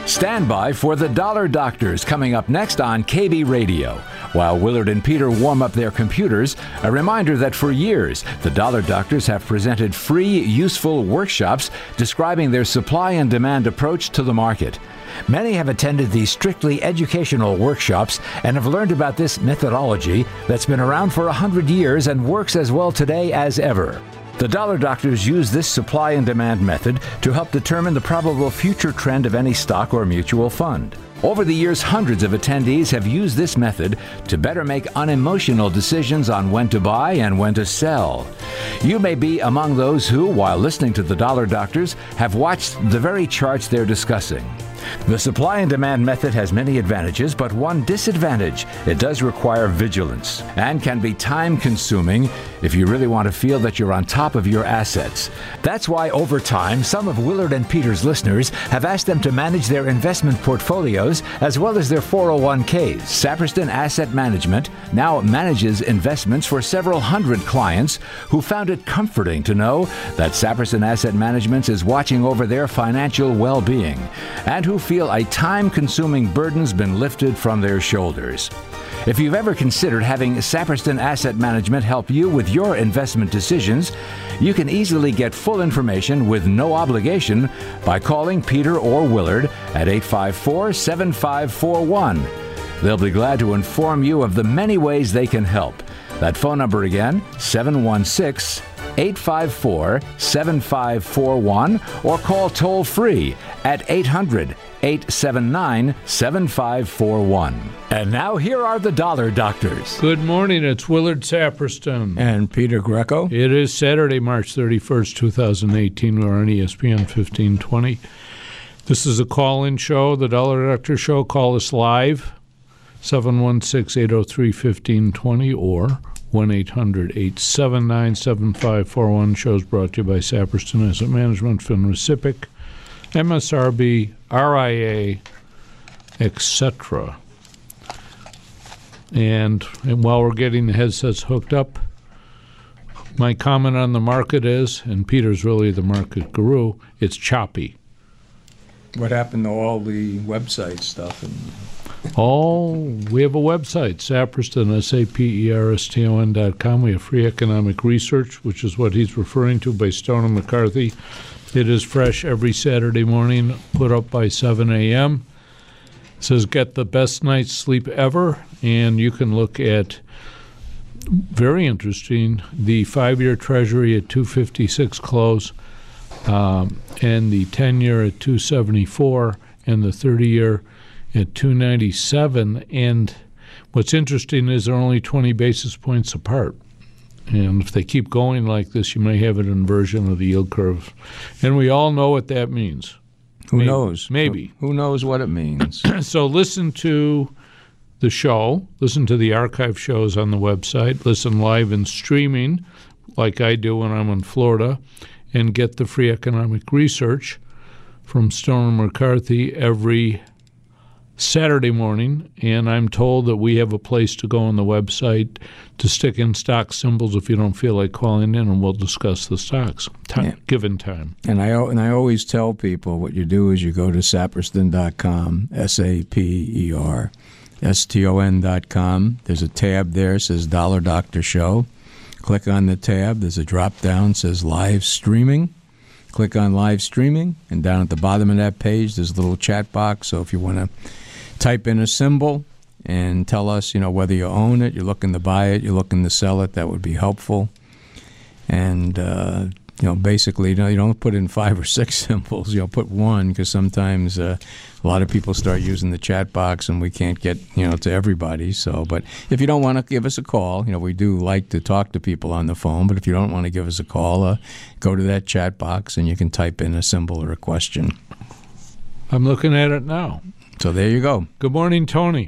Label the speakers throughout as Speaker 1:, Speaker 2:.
Speaker 1: Stand by for the Dollar Doctors coming up next on KB Radio. While Willard and Peter warm up their computers, a reminder that for years, the Dollar Doctors have presented free, useful workshops describing their supply and demand approach to the market. Many have attended these strictly educational workshops and have learned about this methodology that's been around for 100 years and works as well today as ever. The Dollar Doctors use this supply and demand method to help determine the probable future trend of any stock or mutual fund. Over the years, hundreds of attendees have used this method to better make unemotional decisions on when to buy and when to sell. You may be among those who, while listening to the Dollar Doctors, have watched the very charts they're discussing. The supply and demand method has many advantages, but one disadvantage: it does require vigilance and can be time-consuming if you really want to feel that you're on top of your assets. That's why over time, some of Willard and Peter's listeners have asked them to manage their investment portfolios as well as their 401ks. Saperston Asset Management now manages investments for several hundred clients who found it comforting to know that Saperston Asset Management is watching over their financial well-being, and who feel a time-consuming burden's been lifted from their shoulders. If you've ever considered having Saperston Asset Management help you with your investment decisions, you can easily get full information with no obligation by calling Peter or Willard at 854-7541. They'll be glad to inform you of the many ways they can help. That phone number again, 716-854-7541, or call toll-free at 800-879-7541. And now here are the Dollar Doctors.
Speaker 2: Good morning. It's Willard Saperston.
Speaker 3: And Peter Greco.
Speaker 2: It is Saturday, March 31st, 2018. We're on ESPN 1520. This is a call-in show, the Dollar Doctor Show. Call us live, 716-803-1520 or 1-800-879-7541. Shows brought to you by Saperston Asset Management, FINRA, MSRB, RIA, etc. And while we're getting the headsets hooked up, my comment on the market is, and Peter's really the market guru, it's choppy.
Speaker 3: What happened to all the website stuff?
Speaker 2: Oh, we have a website, Saperston, SAPERSTON.com. We have free economic research, which is what he's referring to, by Stone and McCarthy. It is fresh every Saturday morning, put up by 7 a.m. It says, get the best night's sleep ever, and you can look at, very interesting, the 5-year Treasury at 256 close, and the 10-year at 274, and the 30-year at 297. And what's interesting is they're only 20 basis points apart. And if they keep going like this, you may have an inversion of the yield curve. And we all know what that means.
Speaker 3: Who knows?
Speaker 2: Maybe.
Speaker 3: Who knows what it means?
Speaker 2: So listen to the show. Listen to the archive shows on the website. Listen live and streaming like I do when I'm in Florida. And get the free economic research from Stone and McCarthy every Saturday morning, and I'm told that we have a place to go on the website to stick in stock symbols if you don't feel like calling in, and we'll discuss the stocks, given time.
Speaker 3: And I always tell people what you do is you go to saperston.com, SAPERSTON.com. There's a tab there that says Dollar Doctor Show. Click on the tab. There's a drop-down that says Live Streaming. Click on Live Streaming, and down at the bottom of that page, there's a little chat box. So if you want to type in a symbol and tell us, whether you own it, you're looking to buy it, you're looking to sell it, that would be helpful. And, basically, you don't put in 5 or 6 symbols. Put one, because sometimes a lot of people start using the chat box and we can't get, to everybody. So, but if you don't want to give us a call, we do like to talk to people on the phone, but if you don't want to give us a call, go to that chat box and you can type in a symbol or a question.
Speaker 2: I'm looking at it now.
Speaker 3: So there you go.
Speaker 2: Good morning, Tony.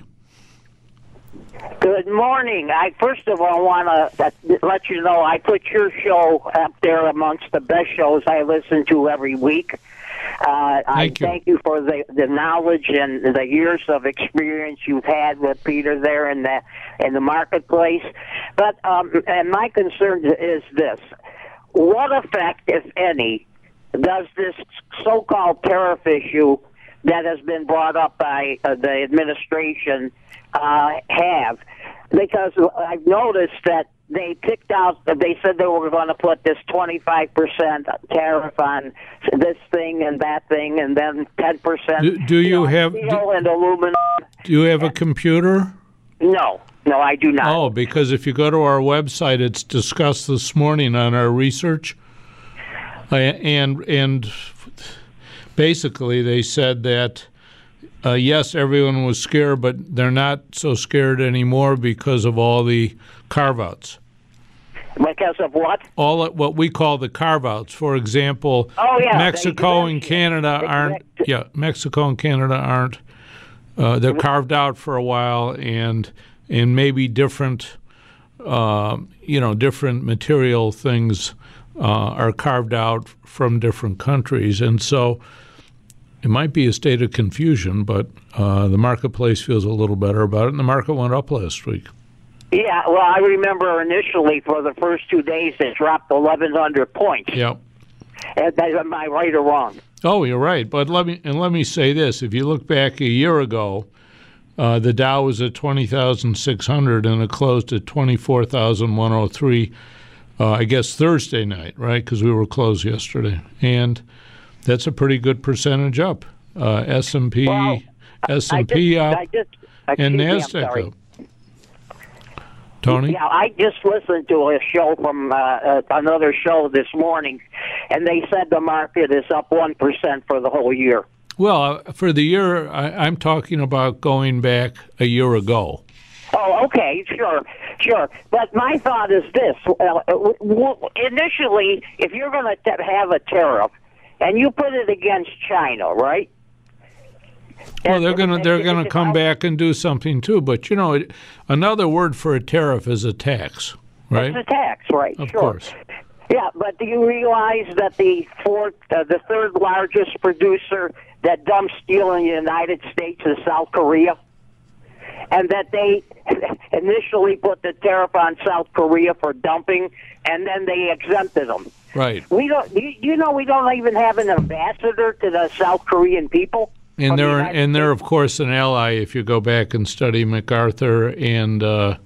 Speaker 4: Good morning. I first of all want to let you know I put your show up there amongst the best shows I listen to every week. I thank you for the knowledge and the years of experience you've had with Peter there in the marketplace. But and my concern is this: what effect, if any, does this so-called tariff issue that has been brought up by the administration have, because I've noticed that they picked out, they said they were going to put this 25% tariff on this thing and that thing, and then 10%.
Speaker 2: Do you have
Speaker 4: steel and aluminum?
Speaker 2: Do you have a computer?
Speaker 4: No, I do not.
Speaker 2: Oh, because if you go to our website, it's discussed this morning on our research, and basically they said that yes, everyone was scared, but they're not so scared anymore because of all the carve-outs.
Speaker 4: Because of what?
Speaker 2: What we call the carve-outs. For example, Mexico and Canada aren't. Yeah, Mexico and Canada aren't. They're carved out for a while, and maybe different, different material things are carved out from different countries, and so it might be a state of confusion, but the marketplace feels a little better about it, and the market went up last week.
Speaker 4: Yeah, well, I remember initially for the first 2 days it dropped 1,100 points.
Speaker 2: Yep.
Speaker 4: Am I right or wrong?
Speaker 2: Oh, you're right. But let me say this: if you look back a year ago, the Dow was at 20,600 and it closed at 24,103. I guess Thursday night, right? Because we were closed yesterday, and that's a pretty good percentage up. S&P up, and Nasdaq up. Tony?
Speaker 4: Yeah, I just listened to a show from another show this morning, and they said the market is up 1% for the whole year.
Speaker 2: Well, for the year, I'm talking about going back a year ago.
Speaker 4: Oh, okay, sure. But my thought is this. Initially, if you're going to have a tariff, and you put it against China, right?
Speaker 2: Well, they're gonna come back and do something too. But another word for a tariff is a tax, right?
Speaker 4: It's a tax, right?
Speaker 2: Of
Speaker 4: sure.
Speaker 2: course.
Speaker 4: Yeah, but do you realize that the third largest producer that dumps steel in the United States is South Korea, and that they initially put the tariff on South Korea for dumping, and then they exempted them.
Speaker 2: Right.
Speaker 4: We don't. We don't even have an ambassador to the South Korean people.
Speaker 2: And they're of course an ally if you go back and study MacArthur and of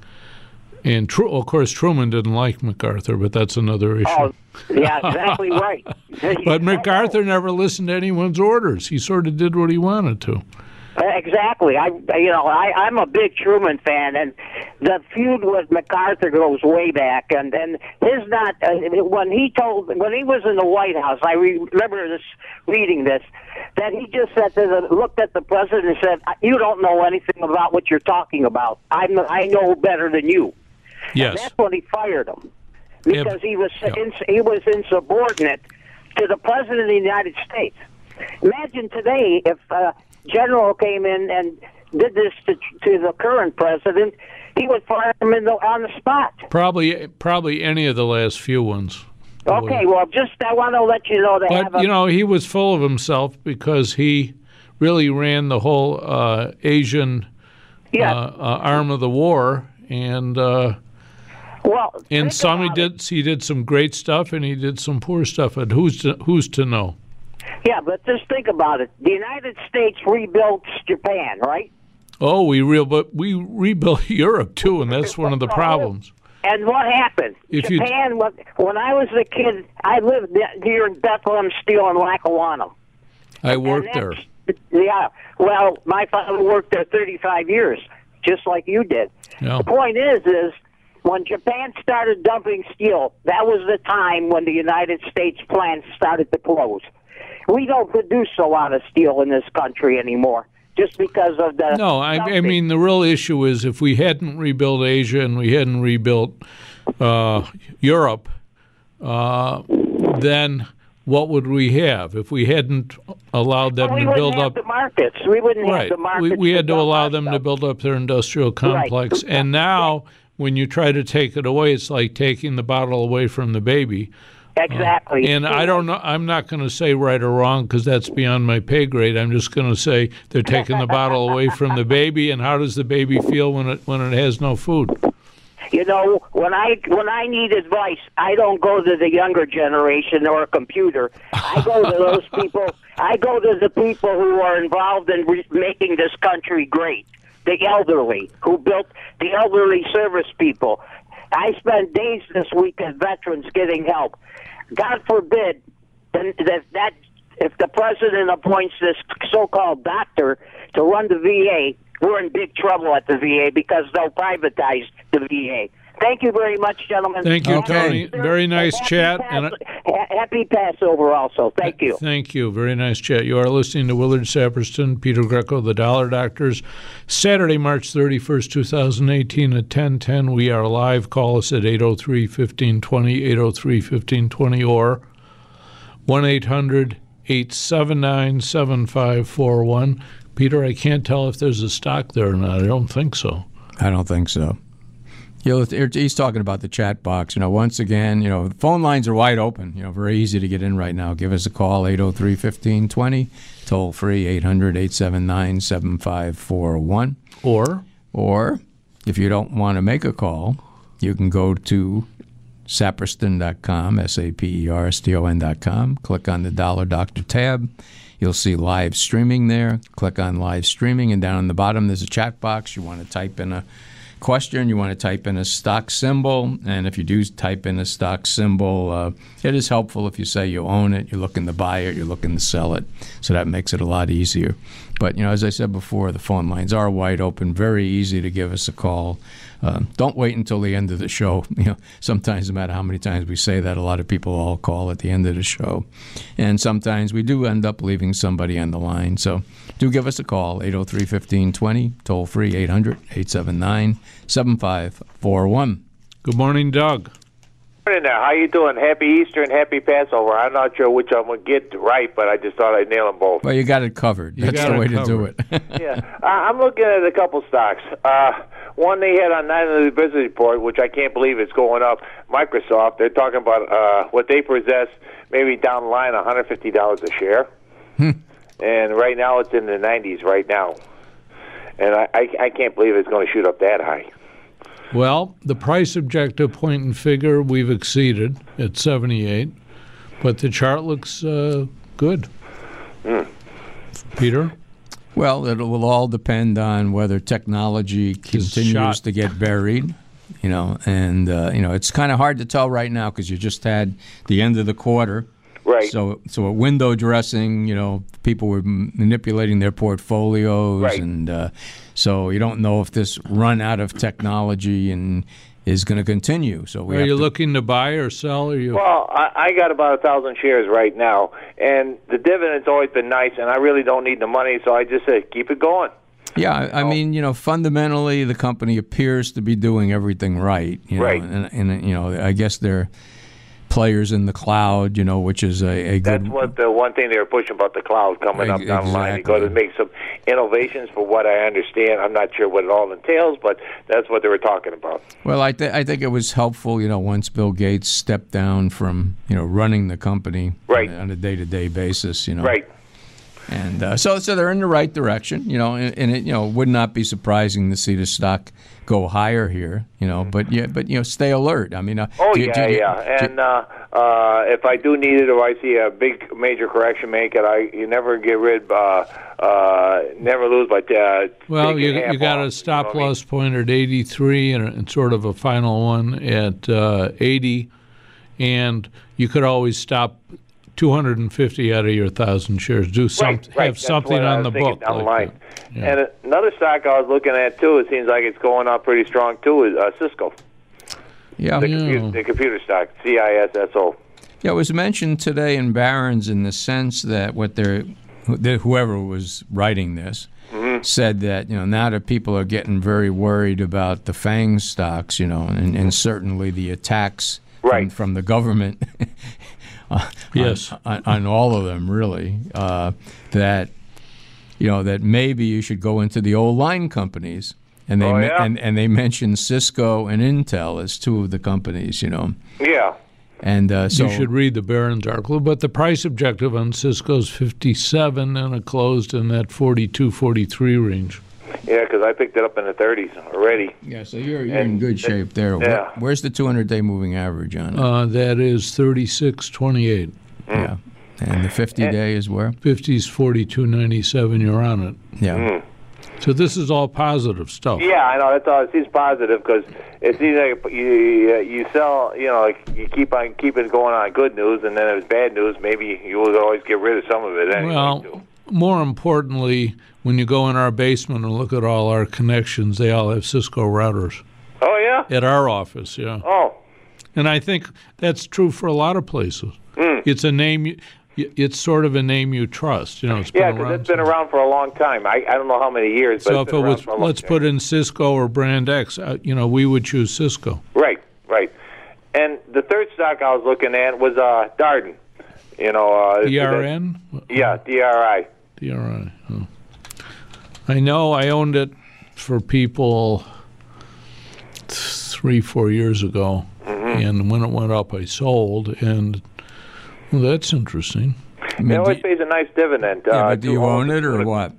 Speaker 2: course Truman didn't like MacArthur, but that's another issue.
Speaker 4: Oh, yeah, exactly right.
Speaker 2: But MacArthur never listened to anyone's orders. He sort of did what he wanted to.
Speaker 4: Exactly. I'm a big Truman fan, and the feud with MacArthur goes way back. And his not when he was in the White House, I remember reading this, that he just looked at the president and said, "You don't know anything about what you're talking about. I know better than you."
Speaker 2: Yes.
Speaker 4: And that's when he fired him, because he was insubordinate to the president of the United States. Imagine today if General came in and did this to the current president, he would fire him on the spot.
Speaker 2: Probably any of the last few ones.
Speaker 4: Okay, well, I want to let you know that.
Speaker 2: He was full of himself because he really ran the whole Asian arm of the war, and he did some great stuff and he did some poor stuff. And who's to know?
Speaker 4: Yeah, but just think about it. The United States rebuilt Japan, right?
Speaker 2: Oh, we rebuilt Europe too, and that's one of the problems.
Speaker 4: And what happened? Japan. When I was a kid, I lived near Bethlehem Steel in Lackawanna.
Speaker 2: I worked there.
Speaker 4: Yeah. Well, my father worked there 35 years, just like you did.
Speaker 2: Yeah.
Speaker 4: The point is when Japan started dumping steel, that was the time when the United States plants started to close. We don't produce a lot of steel in this country anymore, just because of the...
Speaker 2: No, I mean, the real issue is if we hadn't rebuilt Asia and we hadn't rebuilt Europe, then what would we have? If we hadn't allowed them to build up...
Speaker 4: the markets. We wouldn't have the markets.
Speaker 2: We had to allow them to build up their industrial complex. Right. And now, when you try to take it away, it's like taking the bottle away from the baby.
Speaker 4: Exactly.
Speaker 2: And I don't know. I'm not going to say right or wrong because that's beyond my pay grade. I'm just going to say they're taking the bottle away from the baby. And how does the baby feel when it has no food?
Speaker 4: You know, when I need advice, I don't go to the younger generation or a computer. I go to those people. I go to the people who are involved in making this country great. The elderly, who built the elderly service people. I spent days this week as veterans getting help. God forbid that if the president appoints this so-called doctor to run the VA, we're in big trouble at the VA because they'll privatize the VA. Thank you very much, gentlemen.
Speaker 2: Thank you, Tony. Very nice chat.
Speaker 4: Happy Passover also. Thank you.
Speaker 2: Thank you. Very nice chat. You are listening to Willard Saperston, Peter Greco, the Dollar Doctors. Saturday, March 31st, 2018 at 10:10. We are live. Call us at 803-1520, 803-1520, or 1-800-879-7541. Peter, I can't tell if there's a stock there or not. I don't think so.
Speaker 3: I don't think so. He's talking about the chat box. Once again, the phone lines are wide open. Very easy to get in right now. Give us a call, 803-1520, toll free, 800-879-7541. Or if you don't want to make a call, you can go to Saperston.com, SAPERSTON.com. Click on the Dollar Doctor tab. You'll see live streaming there. Click on live streaming, and down on the bottom there's a chat box. You want to type in a question, you want to type in a stock symbol, and if you do type in a stock symbol, it is helpful if you say you own it, you're looking to buy it, you're looking to sell it, so that makes it a lot easier. But, as I said before, the phone lines are wide open, very easy to give us a call. Don't wait until the end of the show. Sometimes, no matter how many times we say that, a lot of people all call at the end of the show. And sometimes we do end up leaving somebody on the line. So do give us a call, 803-1520, toll free, 800-879-7541.
Speaker 2: Good morning, Doug.
Speaker 5: Good morning now. How you doing? Happy Easter and happy Passover. I'm not sure which I'm going to get right, but I just thought I'd nail them both.
Speaker 3: Well, you got it covered. That's the way to do it.
Speaker 5: Yeah. I'm looking at a couple stocks. One they had on Night of the Business Report, which I can't believe it's going up. Microsoft, they're talking about what they possess, maybe down the line, $150 a share. And right now it's in the 90s right now. And I can't believe it's going to shoot up that high.
Speaker 2: Well, the price objective point and figure we've exceeded at 78, but the chart looks good. Peter?
Speaker 3: Well, it will all depend on whether technology continues to get buried, and it's kind of hard to tell right now because you just had the end of the quarter.
Speaker 5: Right.
Speaker 3: So a window dressing, people were manipulating their portfolios,
Speaker 5: right.
Speaker 3: And so you don't know if this run out of technology is going to continue. So
Speaker 2: are you looking to buy or sell?
Speaker 5: Well, I got about 1,000 shares right now, and the dividend's always been nice, and I really don't need the money, so I just say keep it going.
Speaker 3: Yeah, I mean, fundamentally the company appears to be doing everything right.
Speaker 5: Right.
Speaker 3: And I guess they're players in the cloud, which is a good...
Speaker 5: That's what the one thing they were pushing about the cloud coming up down the line. They're going to make some innovations, for what I understand. I'm not sure what it all entails, but that's what they were talking about.
Speaker 3: Well, I think it was helpful, once Bill Gates stepped down from, running the company on a day-to-day basis,
Speaker 5: Right.
Speaker 3: And so they're in the right direction, and it would not be surprising to see the stock go higher here, but stay alert. I mean,
Speaker 5: and if I do need it or I see a big major correction, make it. You never get rid, never lose by.
Speaker 2: Well, you got a stop loss point at 83 and sort of a final one at 80, and you could always stop 250 out of your 1,000 shares. Have something on the book.
Speaker 5: Down the line. Yeah. And another stock I was looking at too. It seems like it's going up pretty strong too. Is Cisco.
Speaker 3: Yeah.
Speaker 5: The computer stock, CISSO.
Speaker 3: Yeah, it was mentioned today in Barron's in the sense that whoever was writing this said that now that people are getting very worried about the FANG stocks, and certainly the attacks from the government.
Speaker 2: Yes,
Speaker 3: on all of them, really. That maybe you should go into the old line companies, and they and they mentioned Cisco and Intel as two of the companies.
Speaker 5: Yeah.
Speaker 3: And so
Speaker 2: you should read the Barron's article. But the price objective on Cisco is 57, and it closed in that 42, 43 range.
Speaker 5: Yeah, because I picked it up in the 30s already.
Speaker 3: Yeah, so you're in good shape there.
Speaker 5: Yeah.
Speaker 3: Where's the 200-day moving average on it?
Speaker 2: That is 36.28.
Speaker 3: Yeah. And the 50-day is where?
Speaker 2: 50 is 42.97. You're on it.
Speaker 3: Yeah.
Speaker 2: So this is all positive stuff.
Speaker 5: Yeah, I know. That's all. It seems positive because it seems like you sell, like you keep on keeping going on good news, and then if it's bad news, maybe you will always get rid of some of it anyway.
Speaker 2: Well, more importantly, when you go in our basement and look at all our connections, they all have Cisco routers.
Speaker 5: Oh, yeah?
Speaker 2: At our office, yeah.
Speaker 5: Oh.
Speaker 2: And I think that's true for a lot of places. It's a name. It's sort of a name you trust. It's been
Speaker 5: because it's been around for a long time. I don't know how many years, but
Speaker 2: so
Speaker 5: it's
Speaker 2: if
Speaker 5: been
Speaker 2: it was,
Speaker 5: around for a
Speaker 2: let's
Speaker 5: long
Speaker 2: put
Speaker 5: time.
Speaker 2: in Cisco or Brand X, we would choose Cisco.
Speaker 5: Right. And the third stock I was looking at was Darden.
Speaker 2: DRN?
Speaker 5: Yeah, DRI.
Speaker 2: DRI. Oh. I know I owned it for people 3-4 years ago, and when it went up, I sold, and well, that's interesting.
Speaker 5: It always pays a nice dividend.
Speaker 3: But do you own it or what?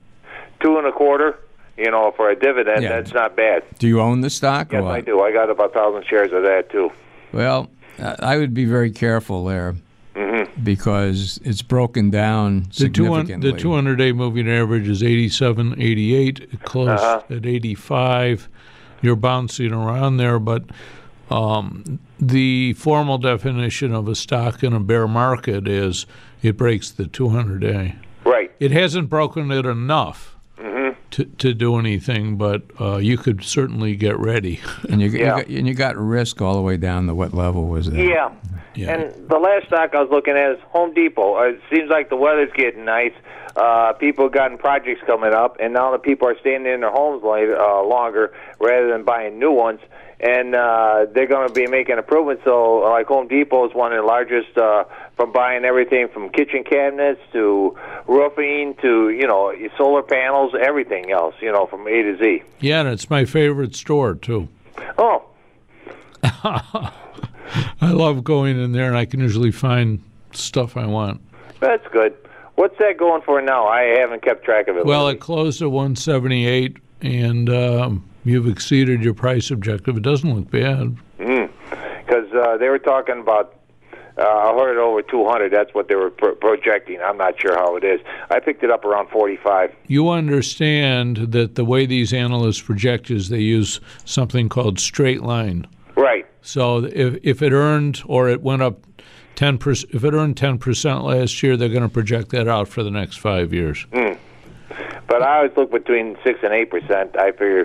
Speaker 5: 2.25. For a dividend, that's not bad.
Speaker 3: Do you own the stock?
Speaker 5: Yes,
Speaker 3: or what?
Speaker 5: I do. I got about 1,000 shares of that too.
Speaker 3: Well, I would be very careful there because it's broken down significantly.
Speaker 2: The 200-day moving average is 87.88. It closed at 85. You're bouncing around there, but the formal definition of a stock in a bear market is it breaks the 200-day.
Speaker 5: Right.
Speaker 2: It hasn't broken it enough to do anything, but you could certainly get ready.
Speaker 3: And you got risk all the way down to what level was that?
Speaker 5: Yeah. And the last stock I was looking at is Home Depot. It seems like the weather's getting nice. People have gotten projects coming up, and now the people are staying in their homes longer rather than buying new ones. And they're going to be making improvements. So, like Home Depot is one of the largest from buying everything from kitchen cabinets to roofing to solar panels, everything else. From A to Z.
Speaker 2: Yeah, and it's my favorite store too.
Speaker 5: Oh.
Speaker 2: I love going in there, and I can usually find stuff I want.
Speaker 5: That's good. What's that going for now? I haven't kept track of it.
Speaker 2: Well, it closed at 178, and you've exceeded your price objective. It doesn't look bad.
Speaker 5: Because they were talking about, I heard over 200. That's what they were projecting. I'm not sure how it is. I picked it up around 45.
Speaker 2: You understand that the way these analysts project is they use something called straight line.
Speaker 5: Right.
Speaker 2: So if it earned or it went up 10%, if it earned 10% last year, they're going to project that out for the next 5 years.
Speaker 5: But I always look between 6 and 8%. I figure,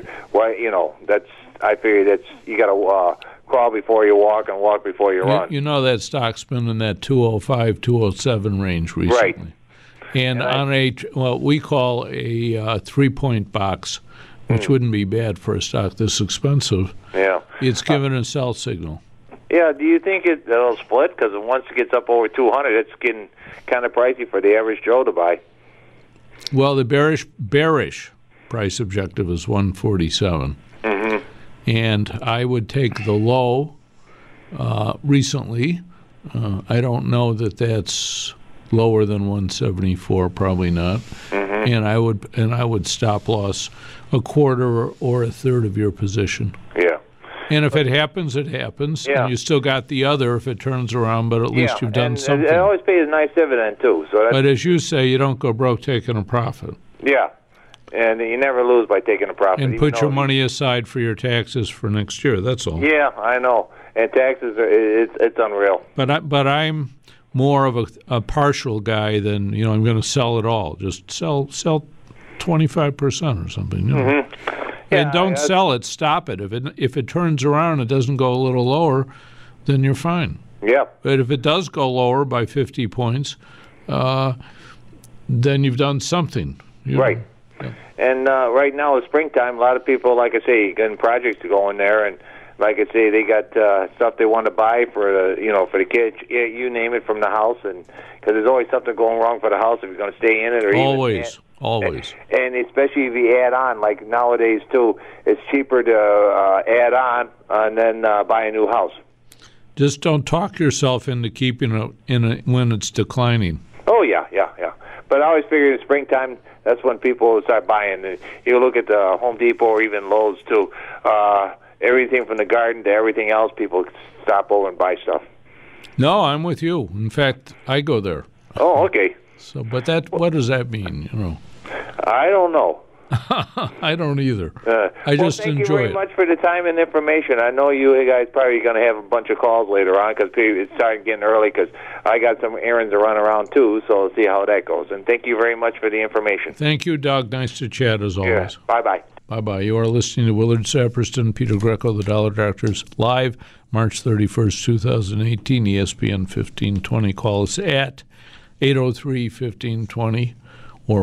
Speaker 5: I figure that's you got to crawl before you walk and walk before you run.
Speaker 2: That stock's been in that 205, 207 range recently.
Speaker 5: Right.
Speaker 2: And on what we call a 3-point box, which wouldn't be bad for a stock this expensive.
Speaker 5: Yeah.
Speaker 2: It's given a sell signal.
Speaker 5: Yeah, do you think it'll split? Because once it gets up over 200, it's getting kind of pricey for the average Joe to buy.
Speaker 2: Well, the bearish price objective is 147. And I would take the low recently. I don't know that that's lower than 174, probably not. And I would stop loss a quarter or a third of your position.
Speaker 5: Yeah.
Speaker 2: And if it happens, it happens.
Speaker 5: Yeah.
Speaker 2: And you still got the other if it turns around, but at least you've done something.
Speaker 5: It always pays a nice dividend, too.
Speaker 2: But as you say, you don't go broke taking a profit.
Speaker 5: Yeah. And you never lose by taking a profit.
Speaker 2: And put your money aside for your taxes for next year. That's all.
Speaker 5: Yeah, I know. And taxes, it's unreal.
Speaker 2: But I'm more of a partial guy than, I'm going to sell it all. Just sell 25% or something. And don't sell it. Stop it. If it turns around and it doesn't go a little lower, then you're fine.
Speaker 5: Yeah.
Speaker 2: But if it does go lower by 50 points, then you've done something.
Speaker 5: Right. Yeah. And right now it's springtime. A lot of people, like I say, getting projects to go in there, and like I say, they got stuff they want to buy for the kids. You name it, from the house, and because there's always something going wrong for the house if you're going to stay in it or
Speaker 2: always.
Speaker 5: And especially if you add on, like nowadays too, it's cheaper to add on and then buy a new house. Just
Speaker 2: don't talk yourself into keeping it when it's declining.
Speaker 5: Oh yeah. But I always figured in springtime, that's when people will start buying. And you look at the Home Depot or even Lowe's, too. Everything from the garden to everything else, people stop over and buy stuff.
Speaker 2: No, I'm with you. In fact, I go there.
Speaker 5: Oh, okay.
Speaker 2: So, but that, what does that mean, you know?
Speaker 5: I don't know.
Speaker 2: I don't either. I just enjoy it.
Speaker 5: Thank you very much for the time and information. I know you guys probably going to have a bunch of calls later on because it's starting getting early because I got some errands to run around too, so we'll see how that goes. And thank you very much for the information.
Speaker 2: Thank you, Doug. Nice to chat as always.
Speaker 5: Yeah. Bye-bye.
Speaker 2: Bye-bye. You are listening to Willard Saperston, Peter Greco, the Dollar Doctors, live March 31st, 2018, ESPN 1520. Call us at 803-1520. or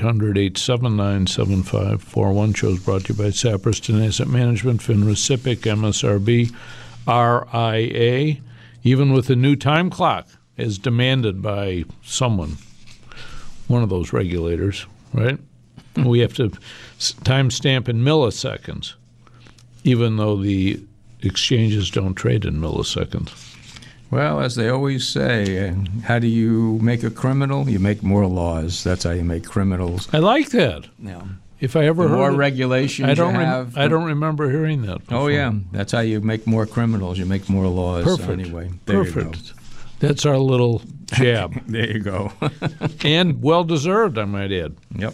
Speaker 2: 1-800-879-7541. Shows brought to you by Saperston Asset Management, FINRA, SIPC, MSRB, RIA, even with the new time clock as demanded by someone, one of those regulators, right? We have to timestamp in milliseconds, even though the exchanges don't trade in milliseconds.
Speaker 3: Well, as they always say, how do you make a criminal? You make more laws. That's how you make criminals.
Speaker 2: I like that.
Speaker 3: Yeah.
Speaker 2: If I ever
Speaker 3: the
Speaker 2: heard
Speaker 3: more
Speaker 2: it,
Speaker 3: regulations
Speaker 2: I don't
Speaker 3: you have,
Speaker 2: I don't remember hearing that before.
Speaker 3: Oh, yeah. That's how you make more criminals. You make more laws.
Speaker 2: Perfect.
Speaker 3: Anyway, there
Speaker 2: Perfect.
Speaker 3: you go.
Speaker 2: That's our little jab.
Speaker 3: There you go.
Speaker 2: And well-deserved, I might add.
Speaker 3: Yep.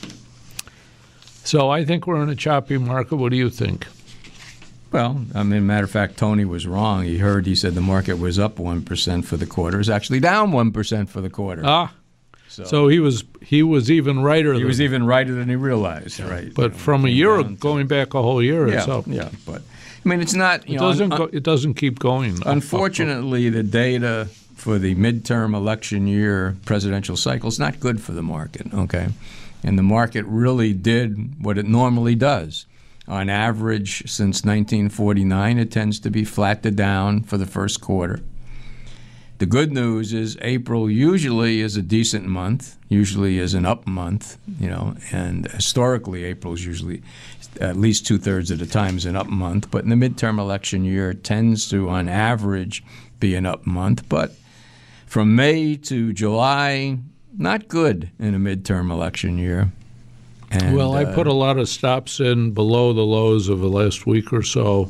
Speaker 2: So I think we're in a choppy market. What do you think?
Speaker 3: Well, I mean, matter of fact, Tony was wrong. He said the market was up 1% for the quarter. It's actually down 1% for the quarter.
Speaker 2: So he was even righter.
Speaker 3: He was even righter than he realized, right?
Speaker 2: But from a year, going back a whole year, it's up.
Speaker 3: Yeah, but I mean, it's not.
Speaker 2: It doesn't keep going.
Speaker 3: Unfortunately, the data for the midterm election year presidential cycle is not good for the market. Okay, and the market really did what it normally does. On average, since 1949, it tends to be flat to down for the first quarter. The good news is April usually is a decent month, usually is an up month, and historically April is usually at least two-thirds of the time is an up month. But in the midterm election year, it tends to, on average, be an up month. But from May to July, not good in a midterm election year. And,
Speaker 2: I put a lot of stops in below the lows of the last week or so,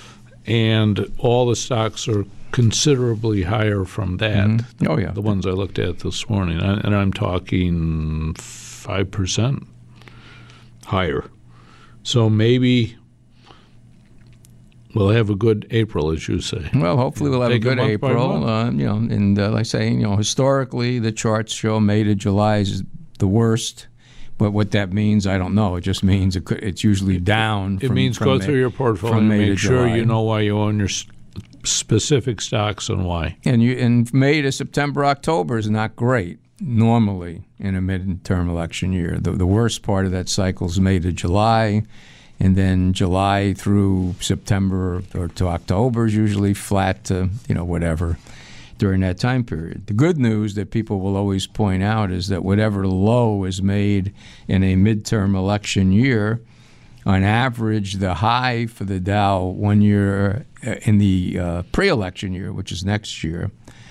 Speaker 2: and all the stocks are considerably higher from that.
Speaker 3: Mm-hmm. Oh, yeah.
Speaker 2: The ones I looked at this morning, and I'm talking 5% higher. So maybe we'll have a good April, as you say.
Speaker 3: Well, hopefully we'll have a good April. And like I say, historically the charts show May to July is the worst. But what that means, I don't know. It just means it's usually down.
Speaker 2: It means go through your portfolio and make sure you know why you own your specific stocks and why.
Speaker 3: And May to September, October is not great normally in a midterm election year. The worst part of that cycle is May to July, and then July through September or to October is usually flat to whatever during that time period. The good news that people will always point out is that whatever low is made in a midterm election year, on average, the high for the Dow 1 year in the pre-election year, which is next year,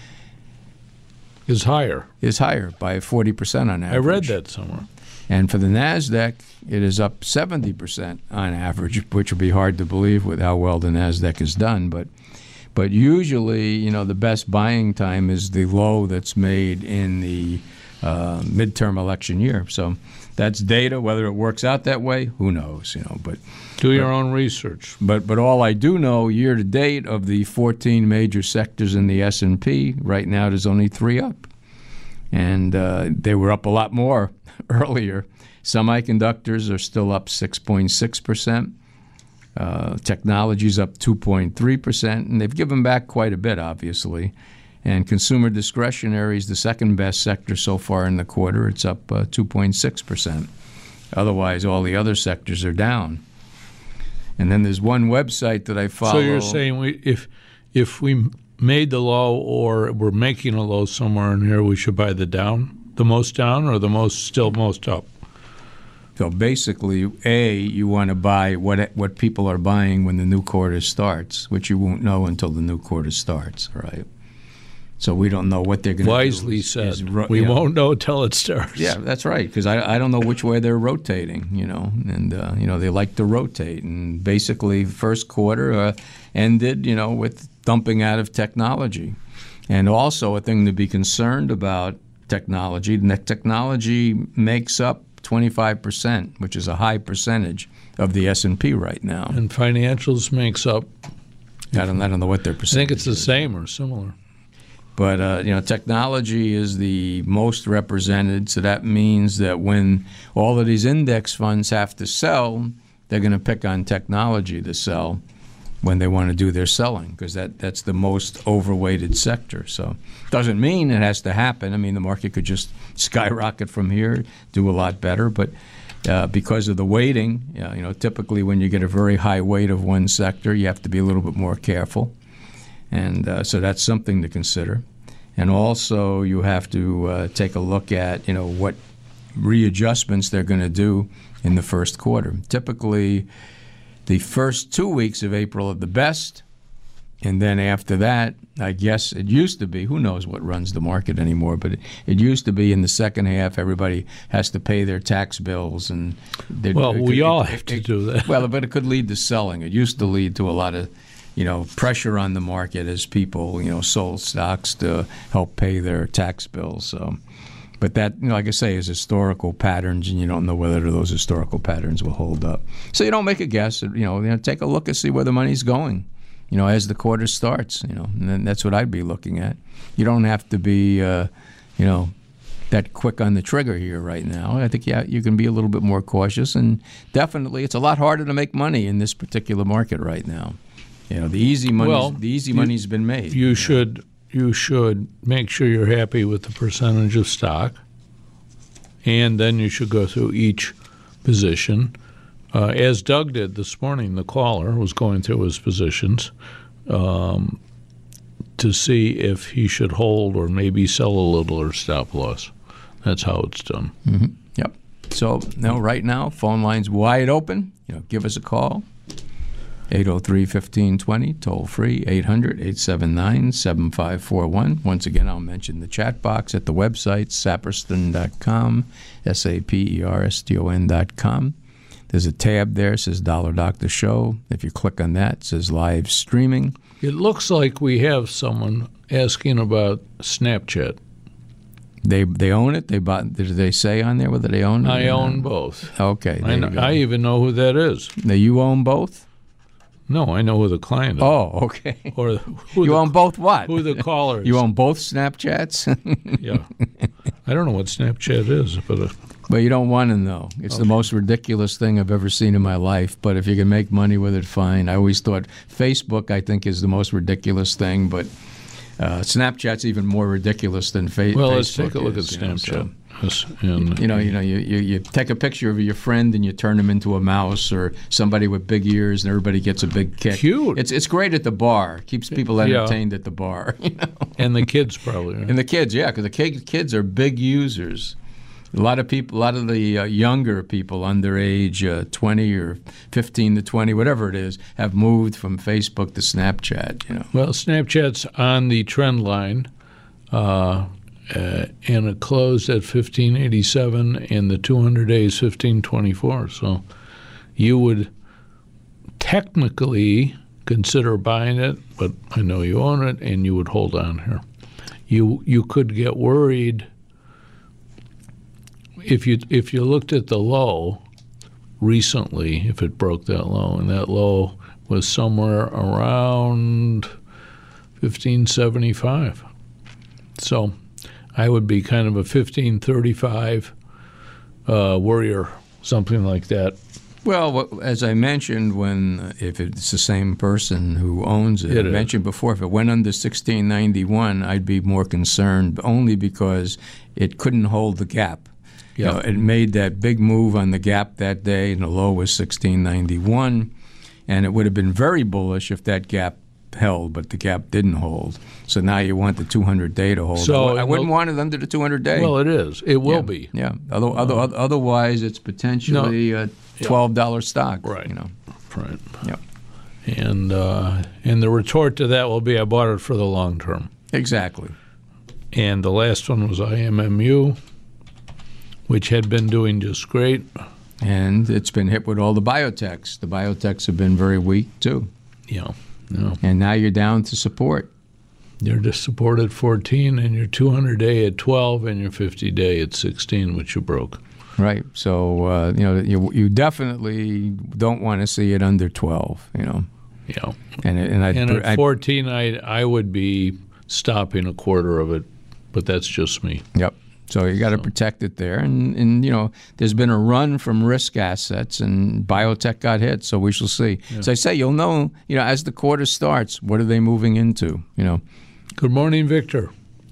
Speaker 2: is higher
Speaker 3: by 40% on average.
Speaker 2: I read that somewhere.
Speaker 3: And for the NASDAQ, it is up 70% on average, which would be hard to believe with how well the NASDAQ has done. But usually, the best buying time is the low that's made in the midterm election year. So that's data. Whether it works out that way, who knows? But
Speaker 2: do your own research.
Speaker 3: But all I do know, year to date, of the 14 major sectors in the S&P, right now there's only 3 up, and they were up a lot more earlier. Semiconductors are still up 6.6%. Technology's up 2.3%, and they've given back quite a bit, obviously. And consumer discretionary is the second best sector so far in the quarter. It's up 2.6%. Otherwise, all the other sectors are down. And then there's one website that I follow.
Speaker 2: So you're saying if we made the low or we're making a low somewhere in here, we should buy the most down, or the most up?
Speaker 3: So basically, you want to buy what people are buying when the new quarter starts, which you won't know until the new quarter starts, right? So we don't know what they're going to do.
Speaker 2: Wisely said. We won't know till it starts.
Speaker 3: Yeah, that's right, because I don't know which way they're rotating, and, they like to rotate. And basically, first quarter ended, with dumping out of technology. And also a thing to be concerned about technology, technology makes up 25%, which is a high percentage of the S&P right now.
Speaker 2: And financials makes up?
Speaker 3: I don't know what their percentage is.
Speaker 2: I think it's the same or similar.
Speaker 3: But, technology is the most represented, so that means that when all of these index funds have to sell, they're going to pick on technology to sell when they want to do their selling, because that's the most overweighted sector. So it doesn't mean it has to happen. I mean, the market could just skyrocket from here, do a lot better, but because of the weighting, typically when you get a very high weight of one sector, you have to be a little bit more careful. And so that's something to consider. And also you have to take a look at, what readjustments they're going to do in the first quarter. Typically, the first 2 weeks of April are the best. And then after that, I guess it used to be, who knows what runs the market anymore, but it used to be in the second half, everybody has to pay their tax bills. And
Speaker 2: we all have to do that.
Speaker 3: Well, but it could lead to selling. It used to lead to a lot of pressure on the market as people, sold stocks to help pay their tax bills. So, but that, like I say, is historical patterns, and you don't know whether those historical patterns will hold up. So you don't make a guess. Take a look and see where the money's going, as the quarter starts. And then that's what I'd be looking at. You don't have to be, that quick on the trigger here right now. I think you can be a little bit more cautious, and definitely it's a lot harder to make money in this particular market right now. The easy money's been made.
Speaker 2: You should make sure you're happy with the percentage of stock, and then you should go through each position. As Doug did this morning, the caller was going through his positions to see if he should hold or maybe sell a little or stop loss. That's how it's done.
Speaker 3: Mm-hmm. Yep. So right now, phone line's wide open. Give us a call. 803-1520, toll free, 800-879-7541. Once again, I'll mention the chat box at the website, saperston.com, saperston.com. There's a tab there that says Dollar Doctor Show. If you click on that, it says live streaming.
Speaker 2: It looks like we have someone asking about Snapchat.
Speaker 3: They own it? Did they say on there whether they own it?
Speaker 2: I own both.
Speaker 3: Okay.
Speaker 2: I even know who that is.
Speaker 3: Now, you own both?
Speaker 2: No, I know who the client is.
Speaker 3: Oh, okay.
Speaker 2: Or
Speaker 3: you own both what?
Speaker 2: Who the caller is.
Speaker 3: You own both Snapchats?
Speaker 2: Yeah. I don't know what Snapchat is, but
Speaker 3: you don't want to know. It's the most ridiculous thing I've ever seen in my life. But if you can make money with it, fine. I always thought Facebook, I think, is the most ridiculous thing. But Snapchat's even more ridiculous than Facebook.
Speaker 2: Well, let's take a look at Snapchat.
Speaker 3: You take a picture of your friend and you turn him into a mouse, or somebody with big ears, and everybody gets a big kick.
Speaker 2: Cute.
Speaker 3: It's great at the bar. Keeps people entertained at the bar.
Speaker 2: And the kids probably. Right?
Speaker 3: And the kids, yeah, because the kids are big users. A lot of the younger people under age 20 or 15 to 20, whatever it is, have moved from Facebook to Snapchat.
Speaker 2: Well, Snapchat's on the trend line. And it closed at 1587, and the 200 days 1524. So you would technically consider buying it, but I know you own it, and you would hold on here. You could get worried if you looked at the low recently, if it broke that low, and that low was somewhere around 1575. So I would be kind of a 1535 worrier, something like that.
Speaker 3: Well, as I mentioned, if it's the same person who owns it, I mentioned before, if it went under 1691, I'd be more concerned, only because it couldn't hold the gap.
Speaker 2: Yeah.
Speaker 3: It made that big move on the gap that day, and the low was 1691, and it would have been very bullish if that gap held, but the gap didn't hold. So now you want the 200-day to hold.
Speaker 2: So
Speaker 3: I wouldn't want it under the 200-day.
Speaker 2: Well, it is. It will be.
Speaker 3: Yeah. Otherwise, it's potentially a $12 stock.
Speaker 2: Right. Right.
Speaker 3: Yeah.
Speaker 2: And the retort to that will be, I bought it for the long term.
Speaker 3: Exactly.
Speaker 2: And the last one was IMMU, which had been doing just great.
Speaker 3: And it's been hit with all the biotechs. The biotechs have been very weak, too.
Speaker 2: Yeah.
Speaker 3: And now you're down to support.
Speaker 2: You're just support at 14, and your 200-day at 12, and your 50-day at 16, which you broke.
Speaker 3: Right. So, you definitely don't want to see it under 12,
Speaker 2: Yeah.
Speaker 3: And
Speaker 2: at 14, I would be stopping a quarter of it, but that's just me.
Speaker 3: Yep. So you got to protect it there. And there's been a run from risk assets, and biotech got hit, so we shall see. Yeah. So I say you'll know, as the quarter starts, what are they moving into,
Speaker 2: Good morning, Victor.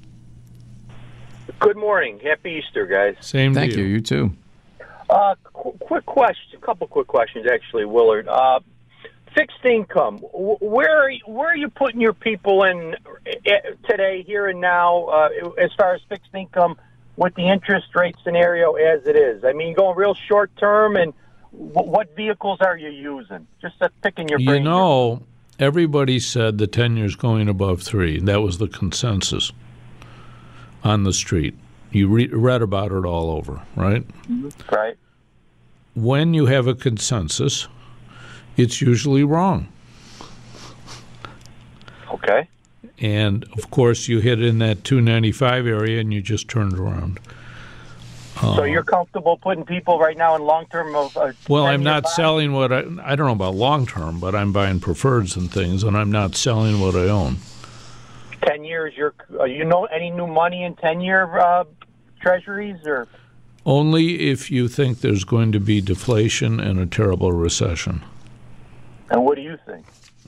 Speaker 6: Good morning. Happy Easter, guys.
Speaker 2: Same to you.
Speaker 3: Thank you. You too.
Speaker 6: Quick question. A couple quick questions, actually, Willard. Fixed income. Where are you putting your people in today, here and now, as far as fixed income with the interest rate scenario as it is? I mean, going real short term, and what vehicles are you using? Just picking your brain.
Speaker 2: Everybody said the 10-year's going above 3. That was the consensus on the street. You read about it all over, right?
Speaker 6: Mm-hmm. Right.
Speaker 2: When you have a consensus, it's usually wrong.
Speaker 6: Okay.
Speaker 2: And, of course, you hit in that 295 area and you just turned around.
Speaker 6: So you're comfortable putting people right now in long-term?
Speaker 2: Well, I'm not selling what I don't know about long-term, but I'm buying preferreds and things, and I'm not selling what I own.
Speaker 6: 10 years, any new money in 10-year treasuries? Or
Speaker 2: only if you think there's going to be deflation and a terrible recession.
Speaker 6: And what do you think?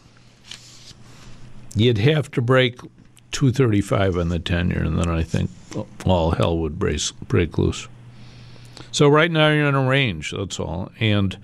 Speaker 2: You'd have to break 235 on the 10-year, and then I think all hell would break loose. So right now you're in a range, that's all. And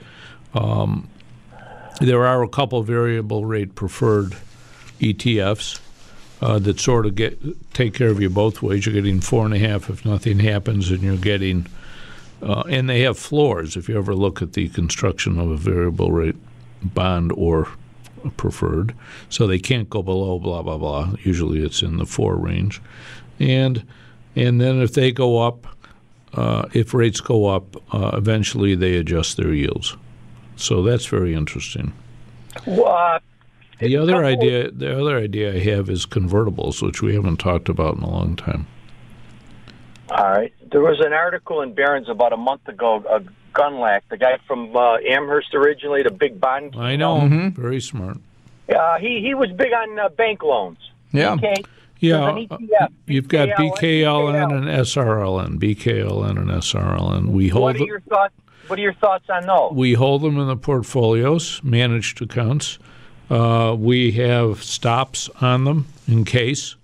Speaker 2: there are a couple variable rate preferred ETFs that sort of take care of you both ways. You're getting 4.5 if nothing happens, and you're getting and they have floors if you ever look at the construction of a variable rate bond or preferred. So they can't go below blah, blah, blah. Usually it's in the 4 range. And then if they go up, if rates go up, eventually they adjust their yields. So that's very interesting. The other idea I have is convertibles, which we haven't talked about in a long time.
Speaker 6: All right. There was an article in Barron's about a month ago, Gunlack, the guy from Amherst originally, the big bond.
Speaker 2: I know. Mm-hmm. Very smart.
Speaker 6: He was big on bank loans.
Speaker 3: Yeah.
Speaker 2: Yeah, you've got BKLN and SRLN. BKLN and SRLN.
Speaker 6: What are your thoughts on those?
Speaker 2: We hold them in the portfolios, managed accounts. We have stops on them in case.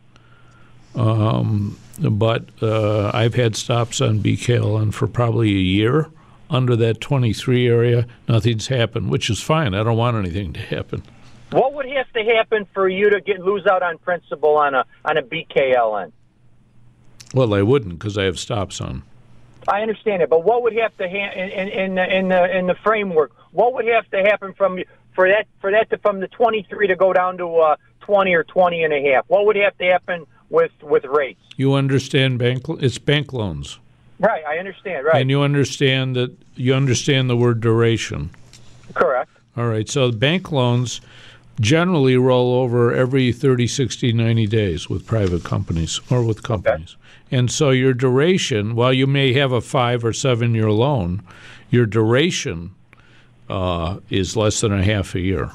Speaker 2: But I've had stops on BKLN for probably a year. Under that 23 area, nothing's happened, which is fine. I don't want anything to happen.
Speaker 6: What would have to happen for you to lose out on principal on a BKLN?
Speaker 2: Well, I wouldn't because I have stops on.
Speaker 6: I understand it, but what would have to in the framework? What would have to happen for that to, from the 23 to go down to 20 or 20 and a half? What would have to happen with rates? You understand
Speaker 2: it's bank loans.
Speaker 6: Right, I understand. Right,
Speaker 2: and you understand the word duration.
Speaker 6: Correct.
Speaker 2: All right, so bank loans generally roll over every 30, 60, 90 days with private companies or with companies. Okay. And so your duration, while you may have a 5 or 7 year loan, your duration is less than a half a year.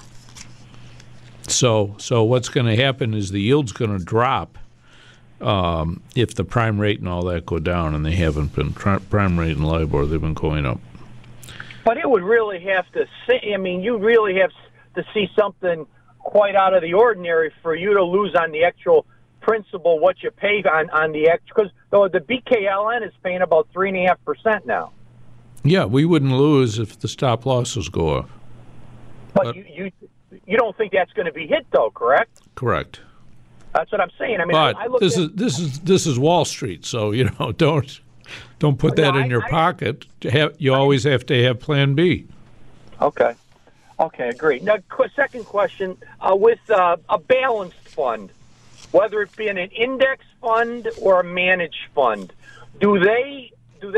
Speaker 2: So what's going to happen is the yield's going to drop if the prime rate and all that go down, and they haven't been. Prime rate and LIBOR, they've been going up.
Speaker 6: But it would really have to see, you really have to see something quite out of the ordinary for you to lose on the actual principal, what you pay on the actual, because the BKLN is paying about 3.5% now.
Speaker 2: Yeah, we wouldn't lose if the stop losses go up.
Speaker 6: But you don't think that's going to be hit, though, correct?
Speaker 2: Correct.
Speaker 6: That's what I'm saying.
Speaker 2: But this is Wall Street, so don't put that in your pocket. You always have to have Plan B.
Speaker 6: Okay, agreed. Now, second question, with a balanced fund, whether it be in an index fund or a managed fund, do they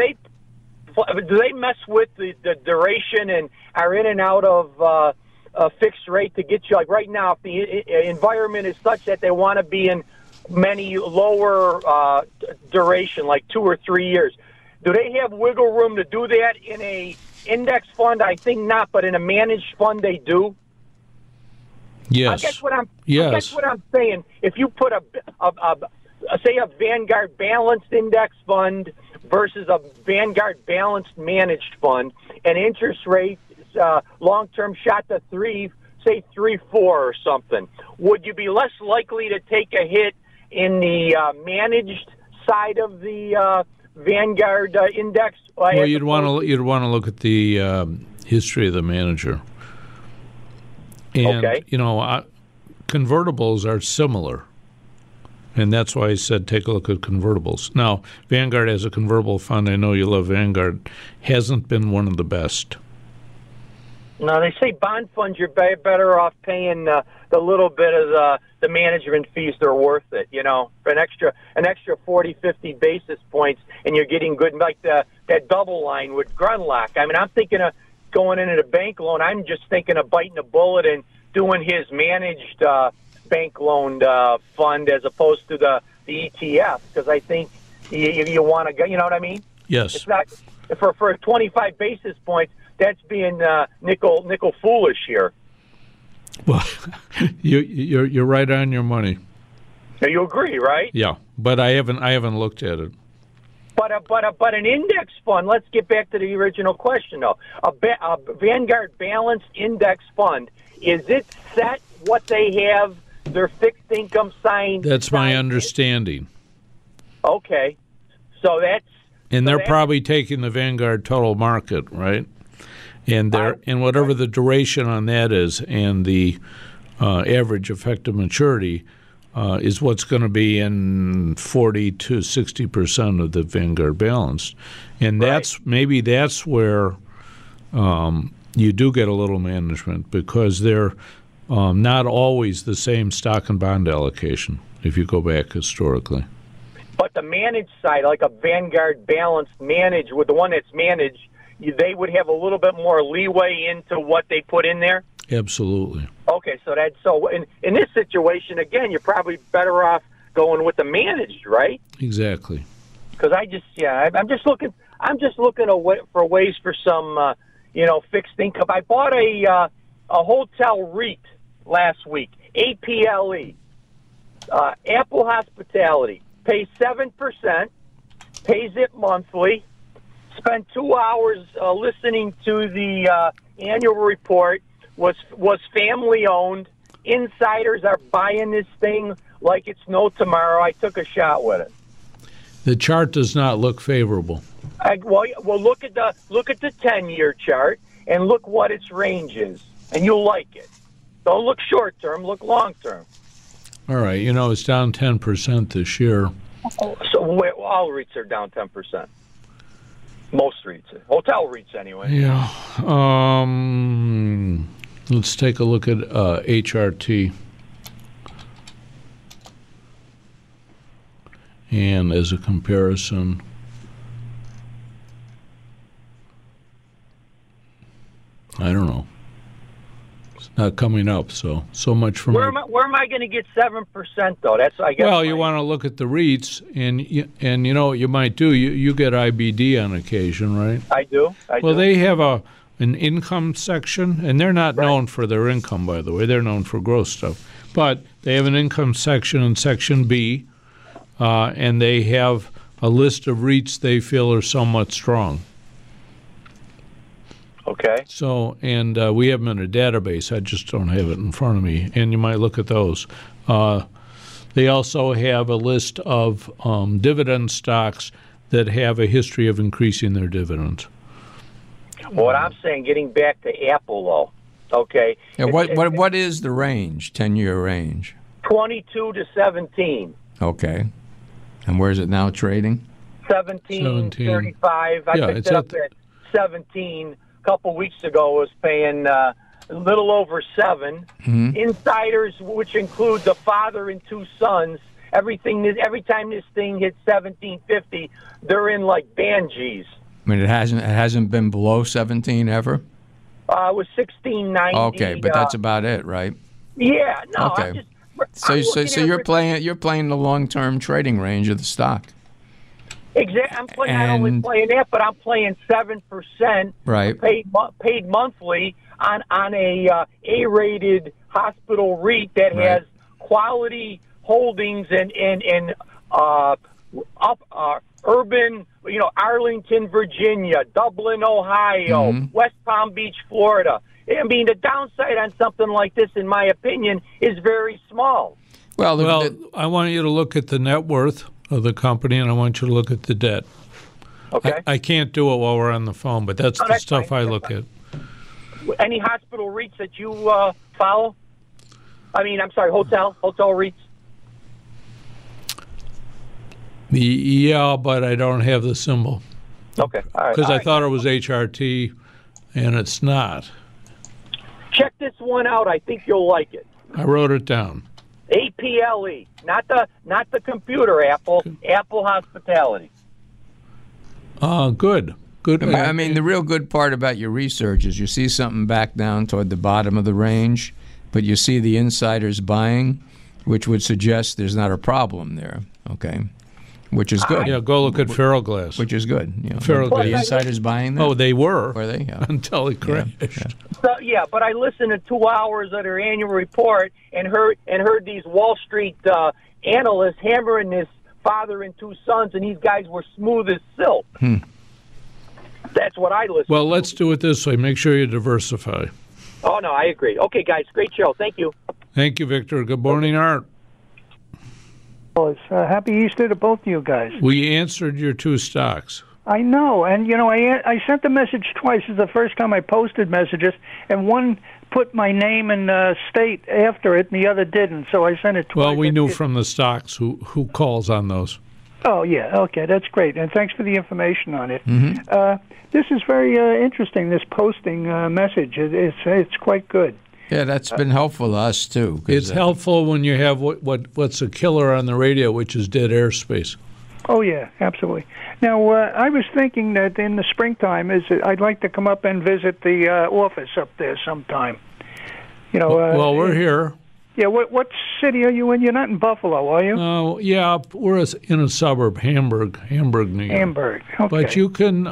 Speaker 6: mess with the duration and are in and out of a fixed rate to get you? Like right now, if the environment is such that they want to be in many lower duration, like 2 or 3 years, do they have wiggle room to do that in a index fund? I think not, but in a managed fund they do.
Speaker 2: Yes.
Speaker 6: I guess what I'm saying. If you put a Vanguard balanced index fund versus a Vanguard balanced managed fund, and interest rates long term shot to 3.4 or something, would you be less likely to take a hit in the managed side of the Vanguard index?
Speaker 2: Well, you'd want to look at the history of the manager. And, convertibles are similar. And that's why I said take a look at convertibles. Now, Vanguard has a convertible fund. I know you love Vanguard. Hasn't been one of the best.
Speaker 6: No, they say bond funds, you're better off paying the little bit of the management fees. They're worth it, for an extra 40, 50 basis points, and you're getting good, like that double line with Grunlock. I mean, I'm thinking of going into the bank loan. I'm just thinking of biting a bullet and doing his managed bank loan fund as opposed to the ETF, because I think you want to go, you know what I mean?
Speaker 2: Yes.
Speaker 6: It's not for 25 basis points. That's being nickel foolish here.
Speaker 2: Well, you're right on your money.
Speaker 6: Now, you agree, right?
Speaker 2: Yeah, but I haven't looked at it.
Speaker 6: But an index fund. Let's get back to the original question, though. A Vanguard balanced index fund, is it set what they have their fixed income sign?
Speaker 2: That's my understanding.
Speaker 6: Okay, so that's
Speaker 2: they're probably taking the Vanguard total market, right? And whatever the duration on that is, and the average effective maturity is what's going to be in 40 to 60% of the Vanguard balanced, and that's where you do get a little management, because they're not always the same stock and bond allocation if you go back historically.
Speaker 6: But the managed side, like a Vanguard balanced managed, with the one that's managed, they would have a little bit more leeway into what they put in there?
Speaker 2: Absolutely.
Speaker 6: Okay, so in this situation, again, you're probably better off going with the managed, right?
Speaker 2: Exactly.
Speaker 6: Because I'm just looking for ways for some fixed income. I bought a hotel REIT last week, APLE, Apple Hospitality, pays 7%, pays it monthly. Spent 2 hours listening to the annual report. Was family owned. Insiders are buying this thing like it's no tomorrow. I took a shot with it.
Speaker 2: The chart does not look favorable.
Speaker 6: Well, look at the 10-year chart and look what its range is, and you'll like it. Don't look short term. Look long term.
Speaker 2: All right. It's down 10% this year.
Speaker 6: So all REITs are down 10%. Most REITs, hotel REITs anyway.
Speaker 2: Yeah. Let's take a look at HRT. And as a comparison, I don't know. It's not coming up, so much for
Speaker 6: where am I going to get 7% though? That's I guess.
Speaker 2: Well, you want to look at the REITs, and you know what you might do. You get IBD on occasion, right?
Speaker 6: I do.
Speaker 2: Well, they have an income section, and they're not known for their income, by the way. They're known for growth stuff, but they have an income section in Section B, and they have a list of REITs they feel are somewhat strong.
Speaker 6: Okay.
Speaker 2: So, and we have them in a database. I just don't have it in front of me. And you might look at those. They also have a list of dividend stocks that have a history of increasing their dividends.
Speaker 6: What I'm saying, getting back to Apple, though, okay.
Speaker 3: Yeah, what is the range, 10-year range?
Speaker 6: 22 to 17.
Speaker 3: Okay. And where is it now trading?
Speaker 6: 17.35. I picked it up at 17. A couple weeks ago. Was paying a little over 7. Mm-hmm. Insiders, which include the father and 2 sons, every time this thing hits 1750, they're in like Bangees.
Speaker 3: I mean, it hasn't been below 17 ever?
Speaker 6: It was 1690.
Speaker 3: Okay, but that's about it, right?
Speaker 6: Yeah, no.
Speaker 3: Okay. So you're playing the long-term trading range of the stock.
Speaker 6: Exactly. I'm not only playing that, but I'm playing 7%,
Speaker 3: right?
Speaker 6: Paid monthly on a A-rated hospital REIT that has quality holdings in urban, Arlington, Virginia, Dublin, Ohio, West Palm Beach, Florida. I mean, the downside on something like this, in my opinion, is very small.
Speaker 2: Well, I want you to look at the net worth of the company, and I want you to look at the debt.
Speaker 6: Okay.
Speaker 2: I can't do it while we're on the phone, but that's the stuff fine. I look at.
Speaker 6: Any hospital REITs that you follow? I mean, I'm sorry, hotel REITs?
Speaker 2: Yeah, but I don't have the symbol.
Speaker 6: Okay, all right.
Speaker 2: Because I thought it was HRT, and it's not.
Speaker 6: Check this one out. I think you'll like it.
Speaker 2: I wrote it down.
Speaker 6: APLE, not the computer Apple Hospitality.
Speaker 2: Good.
Speaker 3: I mean, the real good part about your research is you see something back down toward the bottom of the range, but you see the insiders buying, which would suggest there's not a problem there. Okay. Which is good.
Speaker 2: Yeah, go look at Ferroglass.
Speaker 3: Which is good.
Speaker 2: Ferroglass.
Speaker 3: The insiders buying them?
Speaker 2: Oh, they were.
Speaker 3: Were they? Yeah.
Speaker 2: Until it crashed.
Speaker 6: So, but I listened to 2 hours of their annual report and heard these Wall Street analysts hammering this father and 2 sons, and these guys were smooth as silk. That's what I listened to.
Speaker 2: Well, let's do it this way. Make sure you diversify.
Speaker 6: Oh, no, I agree. Okay, guys, great show. Thank you.
Speaker 2: Thank you, Victor. Good morning, Art.
Speaker 7: Happy Easter to both of you guys.
Speaker 2: We answered your 2 stocks.
Speaker 7: I know, and I sent the message twice. It's the first time I posted messages, and one put my name and state after it, and the other didn't. So I sent it twice.
Speaker 2: Well, we knew from the stocks who calls on those.
Speaker 7: Oh yeah, okay, that's great, and thanks for the information on it. This is very interesting. This posting message, it's quite good.
Speaker 3: Yeah, that's been helpful to us too.
Speaker 2: It's helpful when you have what's a killer on the radio, which is dead airspace.
Speaker 7: Oh yeah, absolutely. Now I was thinking that in the springtime, I'd like to come up and visit the office up there sometime.
Speaker 2: Well, we're here.
Speaker 7: Yeah, what city are you in? You're not in Buffalo, are you?
Speaker 2: Oh, yeah, we're in a suburb, Hamburg, New York.
Speaker 7: Hamburg, okay.
Speaker 2: But you can.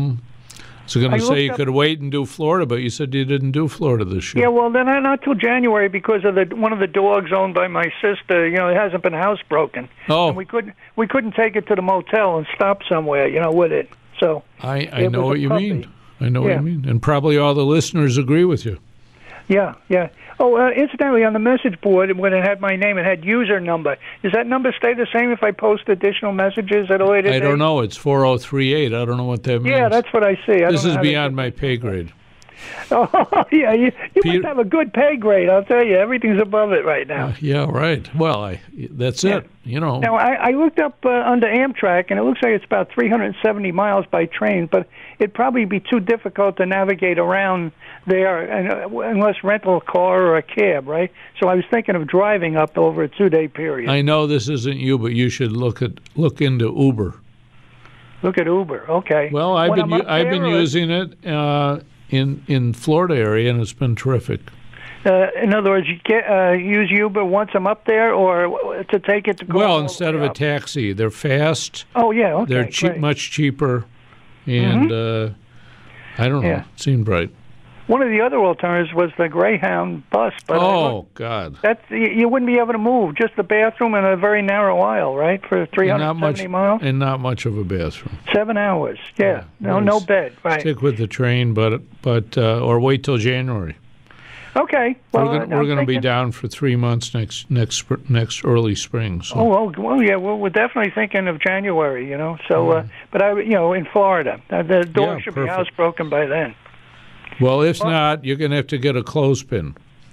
Speaker 2: I was going to say you could wait and do Florida, but you said you didn't do Florida this year.
Speaker 7: Yeah, well, then not till January because of one of the dogs owned by my sister. It hasn't been housebroken.
Speaker 2: Oh,
Speaker 7: and we couldn't take it to the motel and stop somewhere, with it. So
Speaker 2: I know what you mean. I know what you mean, and probably all the listeners agree with you.
Speaker 7: Yeah. Oh, incidentally, on the message board, when it had my name, it had user number. Does that number stay the same if I post additional messages at a later date?
Speaker 2: I don't know. It's 4038. I don't know what that means.
Speaker 7: Yeah, that's what I see.
Speaker 2: This is beyond my pay grade.
Speaker 7: Oh, yeah, you must have a good pay grade, I'll tell you. Everything's above it right now.
Speaker 2: Yeah, right. Well, that's it,
Speaker 7: Now, I looked up under Amtrak, and it looks like it's about 370 miles by train, but it'd probably be too difficult to navigate around there unless rental a car or a cab, right? So I was thinking of driving up over a 2-day period.
Speaker 2: I know this isn't you, but you should look into Uber.
Speaker 7: Look at Uber, okay.
Speaker 2: Well, I've been using it in Florida area, and it's been terrific.
Speaker 7: In other words, you use Uber once I'm up there, or to take it to go.
Speaker 2: Well, instead of a taxi, they're fast.
Speaker 7: Oh yeah, okay.
Speaker 2: They're cheap, much cheaper, and I don't know. It seemed right.
Speaker 7: One of the other alternatives was the Greyhound bus. But
Speaker 2: God!
Speaker 7: You wouldn't be able to move. Just the bathroom and a very narrow aisle, right? For 370 miles.
Speaker 2: And not much of a bathroom.
Speaker 7: 7 hours. Yeah. No bed. Right.
Speaker 2: Stick with the train, but or wait till January.
Speaker 7: Okay. Well,
Speaker 2: we're going to be down for 3 months next early spring. So.
Speaker 7: Well, yeah. We're definitely thinking of January. So, but in Florida, the door should be housebroken by then.
Speaker 2: Well, if not, you're going to have to get a clothespin.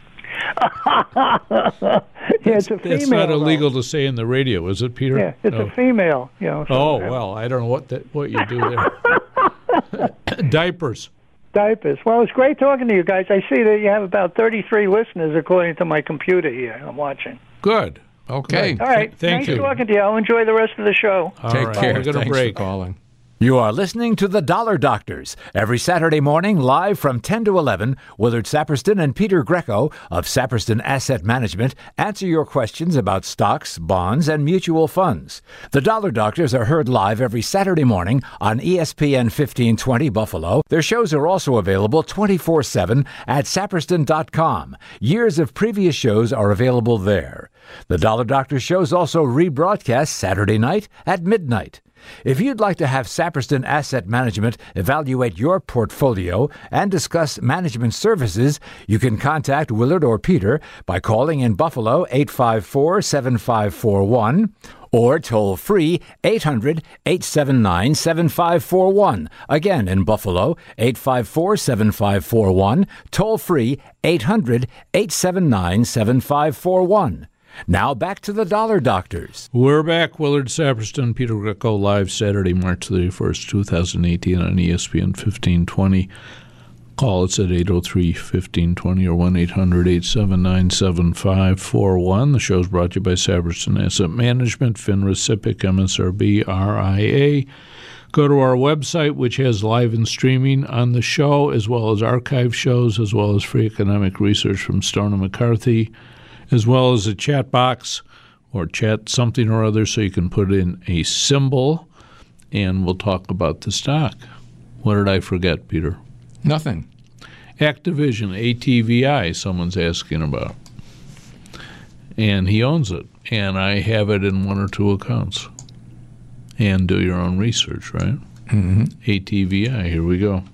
Speaker 7: It's a female.
Speaker 2: It's not illegal to say in the radio, is it, Peter?
Speaker 7: Yeah, it's a female.
Speaker 2: Well, I don't know what you do there. Diapers.
Speaker 7: Well, it's great talking to you guys. I see that you have about 33 listeners according to my computer here. I'm watching.
Speaker 2: Good.
Speaker 3: Okay.
Speaker 7: All right.
Speaker 2: Thank you.
Speaker 7: Nice talking to you. I'll enjoy the rest of the show.
Speaker 3: Take care.
Speaker 2: We're going to
Speaker 3: Thanks
Speaker 2: break.
Speaker 3: for calling.
Speaker 1: You are listening to The Dollar Doctors. Every Saturday morning, live from 10 to 11, Willard Saperston and Peter Greco of Saperston Asset Management answer your questions about stocks, bonds, and mutual funds. The Dollar Doctors are heard live every Saturday morning on ESPN 1520 Buffalo. Their shows are also available 24/7 at saperston.com. Years of previous shows are available there. The Dollar Doctor shows also rebroadcast Saturday night at midnight. If you'd like to have Saperston Asset Management evaluate your portfolio and discuss management services, you can contact Willard or Peter by calling in Buffalo 854-7541 or toll-free 800-879-7541. Again, in Buffalo, 854-7541, toll-free 800-879-7541. Now back to the Dollar Doctors.
Speaker 2: We're back. Willard Saperston, Peter Greco, live Saturday, March 31st, 2018 on ESPN 1520. Call us at 803-1520 or 1-800-879-7541. The show is brought to you by Saperston Asset Management, FINRA, SIPC, MSRB, RIA. Go to our website, which has live and streaming on the show, as well as archive shows, as well as free economic research from Stone and McCarthy, as well as a chat box or chat something or other so you can put in a symbol, and we'll talk about the stock. What did I forget, Peter?
Speaker 3: Nothing.
Speaker 2: Activision, ATVI, someone's asking about. And he owns it, and I have it in one or two accounts. And do your own research, right?
Speaker 3: Mm-hmm.
Speaker 2: ATVI, here we go.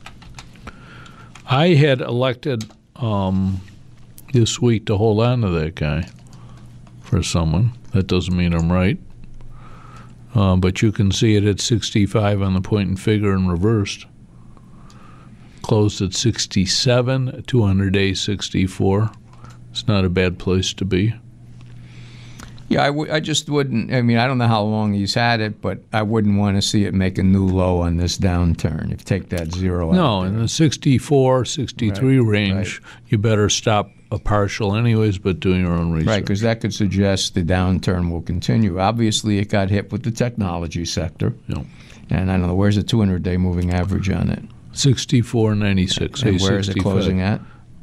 Speaker 2: I had elected this week to hold on to that guy for someone. That doesn't mean I'm right. But you can see it at 65 on the point and figure and reversed. Closed at 67, 200 days 64. It's not a bad place to be.
Speaker 3: Yeah, I just wouldn't. I mean, I don't know how long he's had it, but I wouldn't want to see it make a new low on this downturn. If you take that zero out.
Speaker 2: No, in the 64, 63 range, you better stop a partial anyways, but doing your own research.
Speaker 3: Right, because that could suggest the downturn will continue. Obviously, it got hit with the technology sector.
Speaker 2: Yeah.
Speaker 3: And I don't know, where's the 200-day moving average on it?
Speaker 2: 64.96.
Speaker 3: And where is it closing at?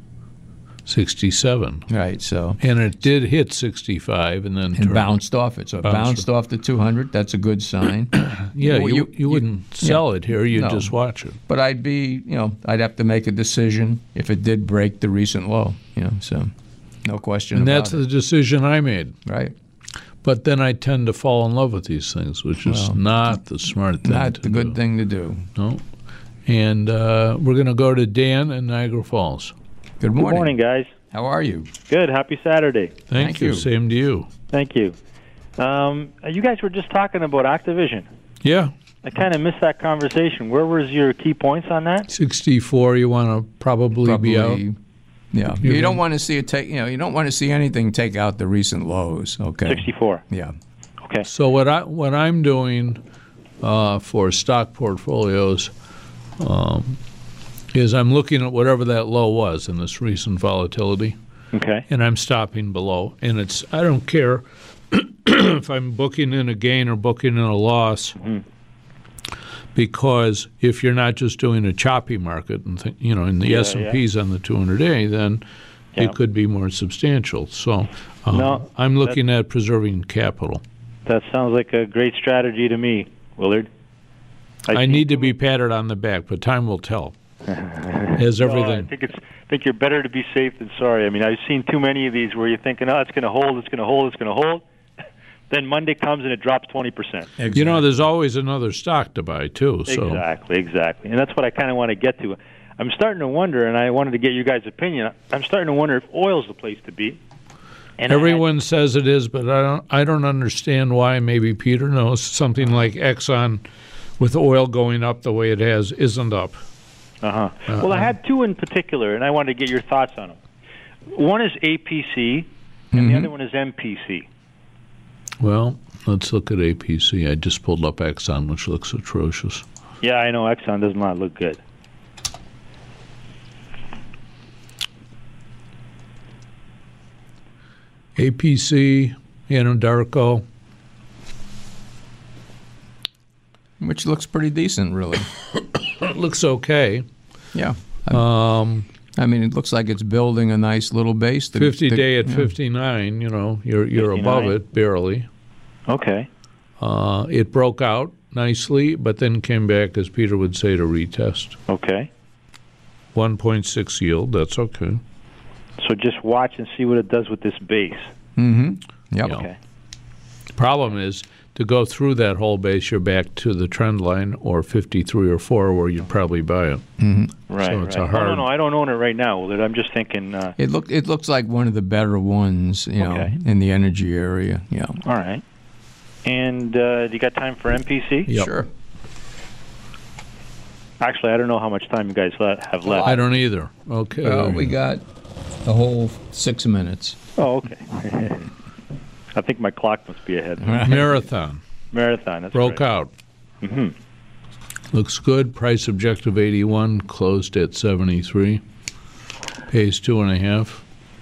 Speaker 2: 67.
Speaker 3: Right, so.
Speaker 2: And it did hit 65 and then
Speaker 3: bounced off it. So it bounced off the 200. That's a good sign.
Speaker 2: Yeah, you wouldn't sell it here. You'd just watch it.
Speaker 3: But I'd I'd have to make a decision if it did break the recent low, so no question about it.
Speaker 2: And that's the decision I made.
Speaker 3: Right.
Speaker 2: But then I tend to fall in love with these things, which is not the smart thing
Speaker 3: not the good thing to do.
Speaker 2: No. And we're going to go to Dan in Niagara Falls.
Speaker 3: Good morning.
Speaker 8: Good morning, guys.
Speaker 3: How are you?
Speaker 8: Good. Happy Saturday.
Speaker 2: Thank you. Same to you.
Speaker 8: Thank you. You guys were just talking about Activision.
Speaker 2: Yeah.
Speaker 8: I kind of missed that conversation. Where was your key points on that?
Speaker 2: 64. You want to probably be out.
Speaker 3: Yeah. You don't want to see it take. You don't want to see anything take out the recent lows. Okay.
Speaker 8: 64.
Speaker 3: Yeah.
Speaker 8: Okay.
Speaker 2: So what I'm doing for stock portfolios. Is I'm looking at whatever that low was in this recent volatility.
Speaker 8: Okay.
Speaker 2: And I'm stopping below. And I don't care if I'm booking in a gain or booking in a loss, because if you're not just doing a choppy market and in the S&Ps on the 200-day, then it could be more substantial. So I'm looking at preserving capital.
Speaker 8: That sounds like a great strategy to me, Willard.
Speaker 2: I need to be patted on the back, but time will tell. As everything.
Speaker 8: I think you're better to be safe than sorry. I mean, I've seen too many of these where you're thinking, it's going to hold, it's going to hold, it's going to hold. Then Monday comes and it drops 20%.
Speaker 2: Exactly. There's always another stock to buy, too. So.
Speaker 8: Exactly. And that's what I kind of want to get to. I'm starting to wonder, and I wanted to get you guys' opinion, I'm starting to wonder if oil's the place to be. And
Speaker 2: everyone says it is, but I don't understand why. Maybe Peter knows. Something like Exxon, with oil going up the way it has, isn't up.
Speaker 8: Well, I had two in particular, and I wanted to get your thoughts on them. One is APC, and the other one is MPC.
Speaker 2: Well, let's look at APC. I just pulled up Exxon, which looks atrocious.
Speaker 8: Yeah, I know Exxon does not look good.
Speaker 2: APC Anadarko.
Speaker 3: Which looks pretty decent, really.
Speaker 2: It looks okay.
Speaker 3: Yeah. I mean, it looks like it's building a nice little base.
Speaker 2: 50-day at 59, you're 59? Above it, barely.
Speaker 8: Okay.
Speaker 2: It broke out nicely, but then came back, as Peter would say, to retest.
Speaker 8: Okay.
Speaker 2: 1.6 yield, that's okay.
Speaker 8: So just watch and see what it does with this base.
Speaker 3: Mm-hmm. Yep.
Speaker 8: Okay.
Speaker 2: The problem is, to go through that whole base, you're back to the trend line or 53 or 4 where you'd probably buy it.
Speaker 3: Mm-hmm.
Speaker 8: Right.
Speaker 2: So it's
Speaker 8: right.
Speaker 2: a hard...
Speaker 8: No, I don't own it right now. I'm just thinking...
Speaker 3: It looks like one of the better ones, in the energy area. Yeah.
Speaker 8: All right. And do you got time for MPC?
Speaker 2: Yep.
Speaker 3: Sure.
Speaker 8: Actually, I don't know how much time you guys have left.
Speaker 2: I don't either. Okay.
Speaker 3: Well, we got a whole 6 minutes.
Speaker 8: Oh, okay. I think my clock must be ahead.
Speaker 2: Marathon.
Speaker 8: That's
Speaker 2: broke
Speaker 8: right.
Speaker 2: out.
Speaker 8: Mm-hmm.
Speaker 2: Looks good. Price objective 81, closed at 73. Pays 2.5.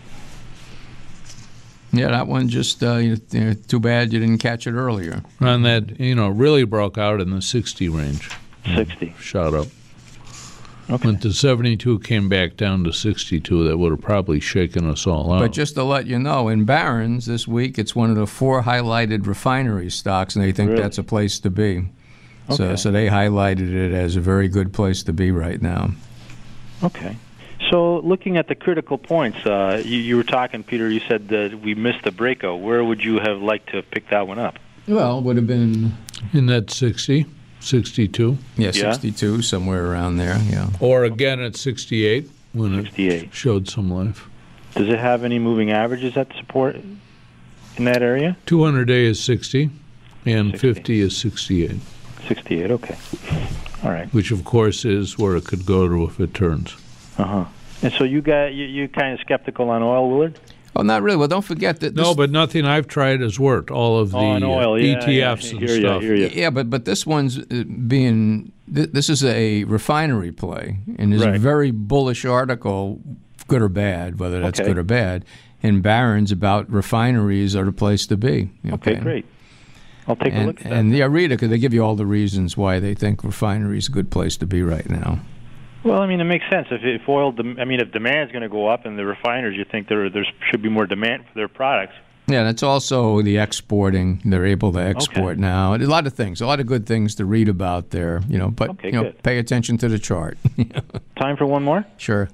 Speaker 3: Yeah, that one just too bad you didn't catch it earlier.
Speaker 2: And that really broke out in the 60 range.
Speaker 8: 60.
Speaker 2: Shot up.
Speaker 8: Okay.
Speaker 2: Went to 72, came back down to 62. That would have probably shaken us all out.
Speaker 3: But just to let you know, in Barron's this week, it's one of the 4 highlighted refinery stocks, and they think that's a place to be.
Speaker 8: Okay.
Speaker 3: So they highlighted it as a very good place to be right now.
Speaker 8: Okay. So looking at the critical points, you were talking, Peter, you said that we missed the breakout. Where would you have liked to pick that one up?
Speaker 3: Well, it would have been...
Speaker 2: in that 60. 62.
Speaker 3: Yeah, 62, somewhere around there, yeah.
Speaker 2: Or again at 68 when
Speaker 8: 68.
Speaker 2: It showed some life.
Speaker 8: Does it have any moving averages that support in that area?
Speaker 2: 200-day is 60, and
Speaker 8: 60.
Speaker 2: 50 is 68.
Speaker 8: 68, okay. All right.
Speaker 2: Which, of course, is where it could go to if it turns.
Speaker 8: Uh-huh. And so you kind of skeptical on oil, Willard?
Speaker 3: Oh, not really. Well, don't forget that...
Speaker 2: No, but nothing I've tried has worked. All of the
Speaker 8: oil,
Speaker 2: ETFs and stuff.
Speaker 3: Yeah, but this one's being... This is a refinery play, and there's a very bullish article, good or bad, whether that's good or bad, in Barron's about refineries are the place to be.
Speaker 8: Okay, great. I'll take a look at that.
Speaker 3: And read it, because they give you all the reasons why they think refinery is a good place to be right now.
Speaker 8: Well, I mean, it makes sense. If if demand is going to go up and the refiners, you think there should be more demand for their products.
Speaker 3: Yeah, and it's also the exporting. They're able to export now. A lot of things, a lot of good things to read about there. But pay attention to the chart.
Speaker 8: Time for one more?
Speaker 3: Sure.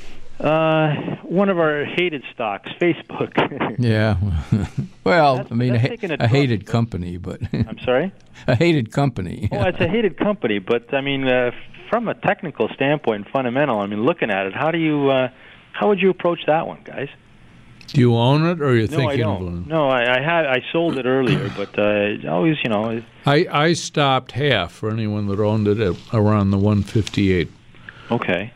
Speaker 8: One of our hated stocks, Facebook.
Speaker 3: Yeah. Well, a hated company, but...
Speaker 8: I'm sorry?
Speaker 3: A hated company.
Speaker 8: Oh, it's a hated company, but, from a technical standpoint, fundamental, looking at it, how would you approach that one, guys?
Speaker 2: Do you own it, or are you thinking
Speaker 8: of it? No, I sold it earlier, but always,
Speaker 2: I stopped half for anyone that owned it at around the 158.
Speaker 8: Okay.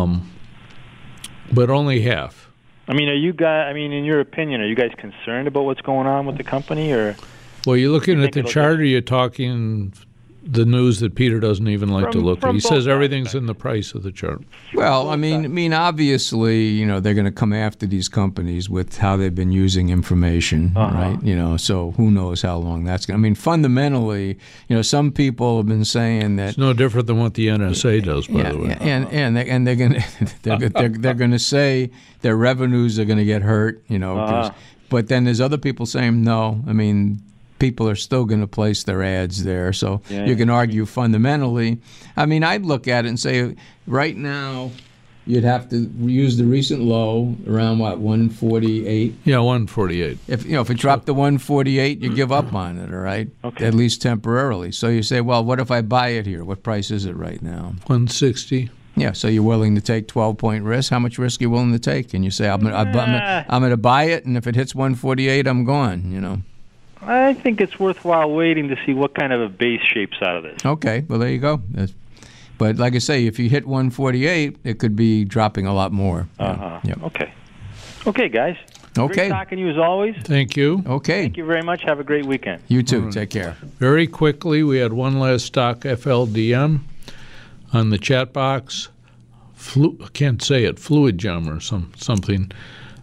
Speaker 2: But only half.
Speaker 8: Are you guys? In your opinion, are you guys concerned about what's going on with the company, or?
Speaker 2: Well, you're looking at the chart, or you're talking the news that Peter doesn't even like to look at. He says everything's in the price of the chart.
Speaker 3: Well, obviously, they're going to come after these companies with how they've been using information, right? So who knows how long that's going to... fundamentally, some people have been saying that...
Speaker 2: It's no different than what the NSA does, by the way.
Speaker 3: And they're going to they're going to say their revenues are going to get hurt, but then there's other people saying no. People are still going to place their ads there. So you can argue fundamentally. I'd look at it and say right now you'd have to use the recent low around, 148?
Speaker 2: Yeah, 148.
Speaker 3: If it dropped to 148, you give up on it, all right?
Speaker 8: Okay.
Speaker 3: At least temporarily. So you say, well, what if I buy it here? What price is it right now?
Speaker 2: 160.
Speaker 3: Yeah, so you're willing to take 12-point risk. How much risk are you willing to take? And you say, I'm going to buy it, and if it hits 148, I'm gone,
Speaker 8: I think it's worthwhile waiting to see what kind of a base shapes out of this.
Speaker 3: Okay, well, there you go. But like I say, if you hit 148, it could be dropping a lot more.
Speaker 8: Yep. Okay. Okay, guys.
Speaker 3: Okay.
Speaker 8: Great talking to you as always.
Speaker 2: Thank you.
Speaker 3: Okay.
Speaker 8: Thank you very much. Have a great weekend.
Speaker 3: You too. Take care.
Speaker 2: Very quickly, we had one last stock, FLDM, on the chat box. I can't say it, Fluid Gem or something.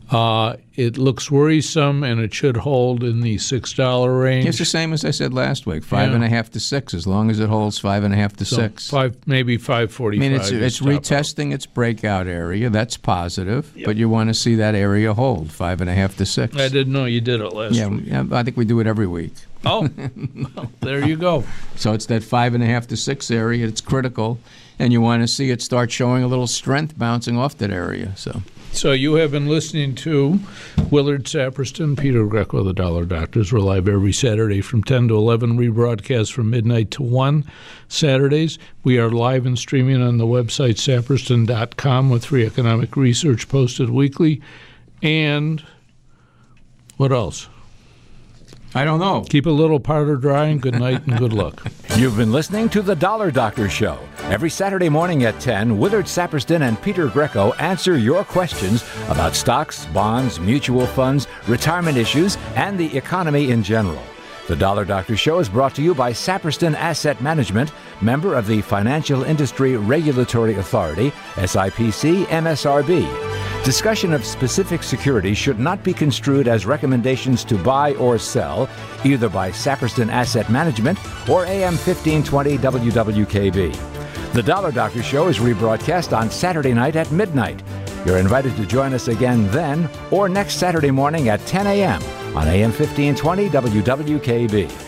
Speaker 2: It looks worrisome, and it should hold in the $6 range.
Speaker 3: It's the same as I said last week, 5.5 to 6, as long as it holds 5.5 to 6.
Speaker 2: Maybe 5.45.
Speaker 3: I mean, it's retesting its breakout area. That's positive, but you want to see that area hold 5.5 to 6.
Speaker 2: I didn't know you did it last week.
Speaker 3: Yeah, I think we do it every week.
Speaker 2: Oh, well, there you go.
Speaker 3: So it's that 5.5 to 6 area. It's critical, and you want to see it start showing a little strength bouncing off that area.
Speaker 2: So you have been listening to Willard Saperston, Peter Greco, the Dollar Doctors. We're live every Saturday from 10 to 11, rebroadcast from midnight to 1 Saturdays. We are live and streaming on the website saperston.com with free economic research posted weekly. And what else?
Speaker 3: I don't know.
Speaker 2: Keep a little powder dry, and good night and good luck.
Speaker 1: You've been listening to The Dollar Doctor Show. Every Saturday morning at 10, Willard Saperston and Peter Greco answer your questions about stocks, bonds, mutual funds, retirement issues, and the economy in general. The Dollar Doctor Show is brought to you by Saperston Asset Management, member of the Financial Industry Regulatory Authority, SIPC MSRB. Discussion of specific securities should not be construed as recommendations to buy or sell, either by Saperston Asset Management or AM 1520 WWKB. The Dollar Doctor Show is rebroadcast on Saturday night at midnight. You're invited to join us again then or next Saturday morning at 10 a.m. on AM 1520 WWKB.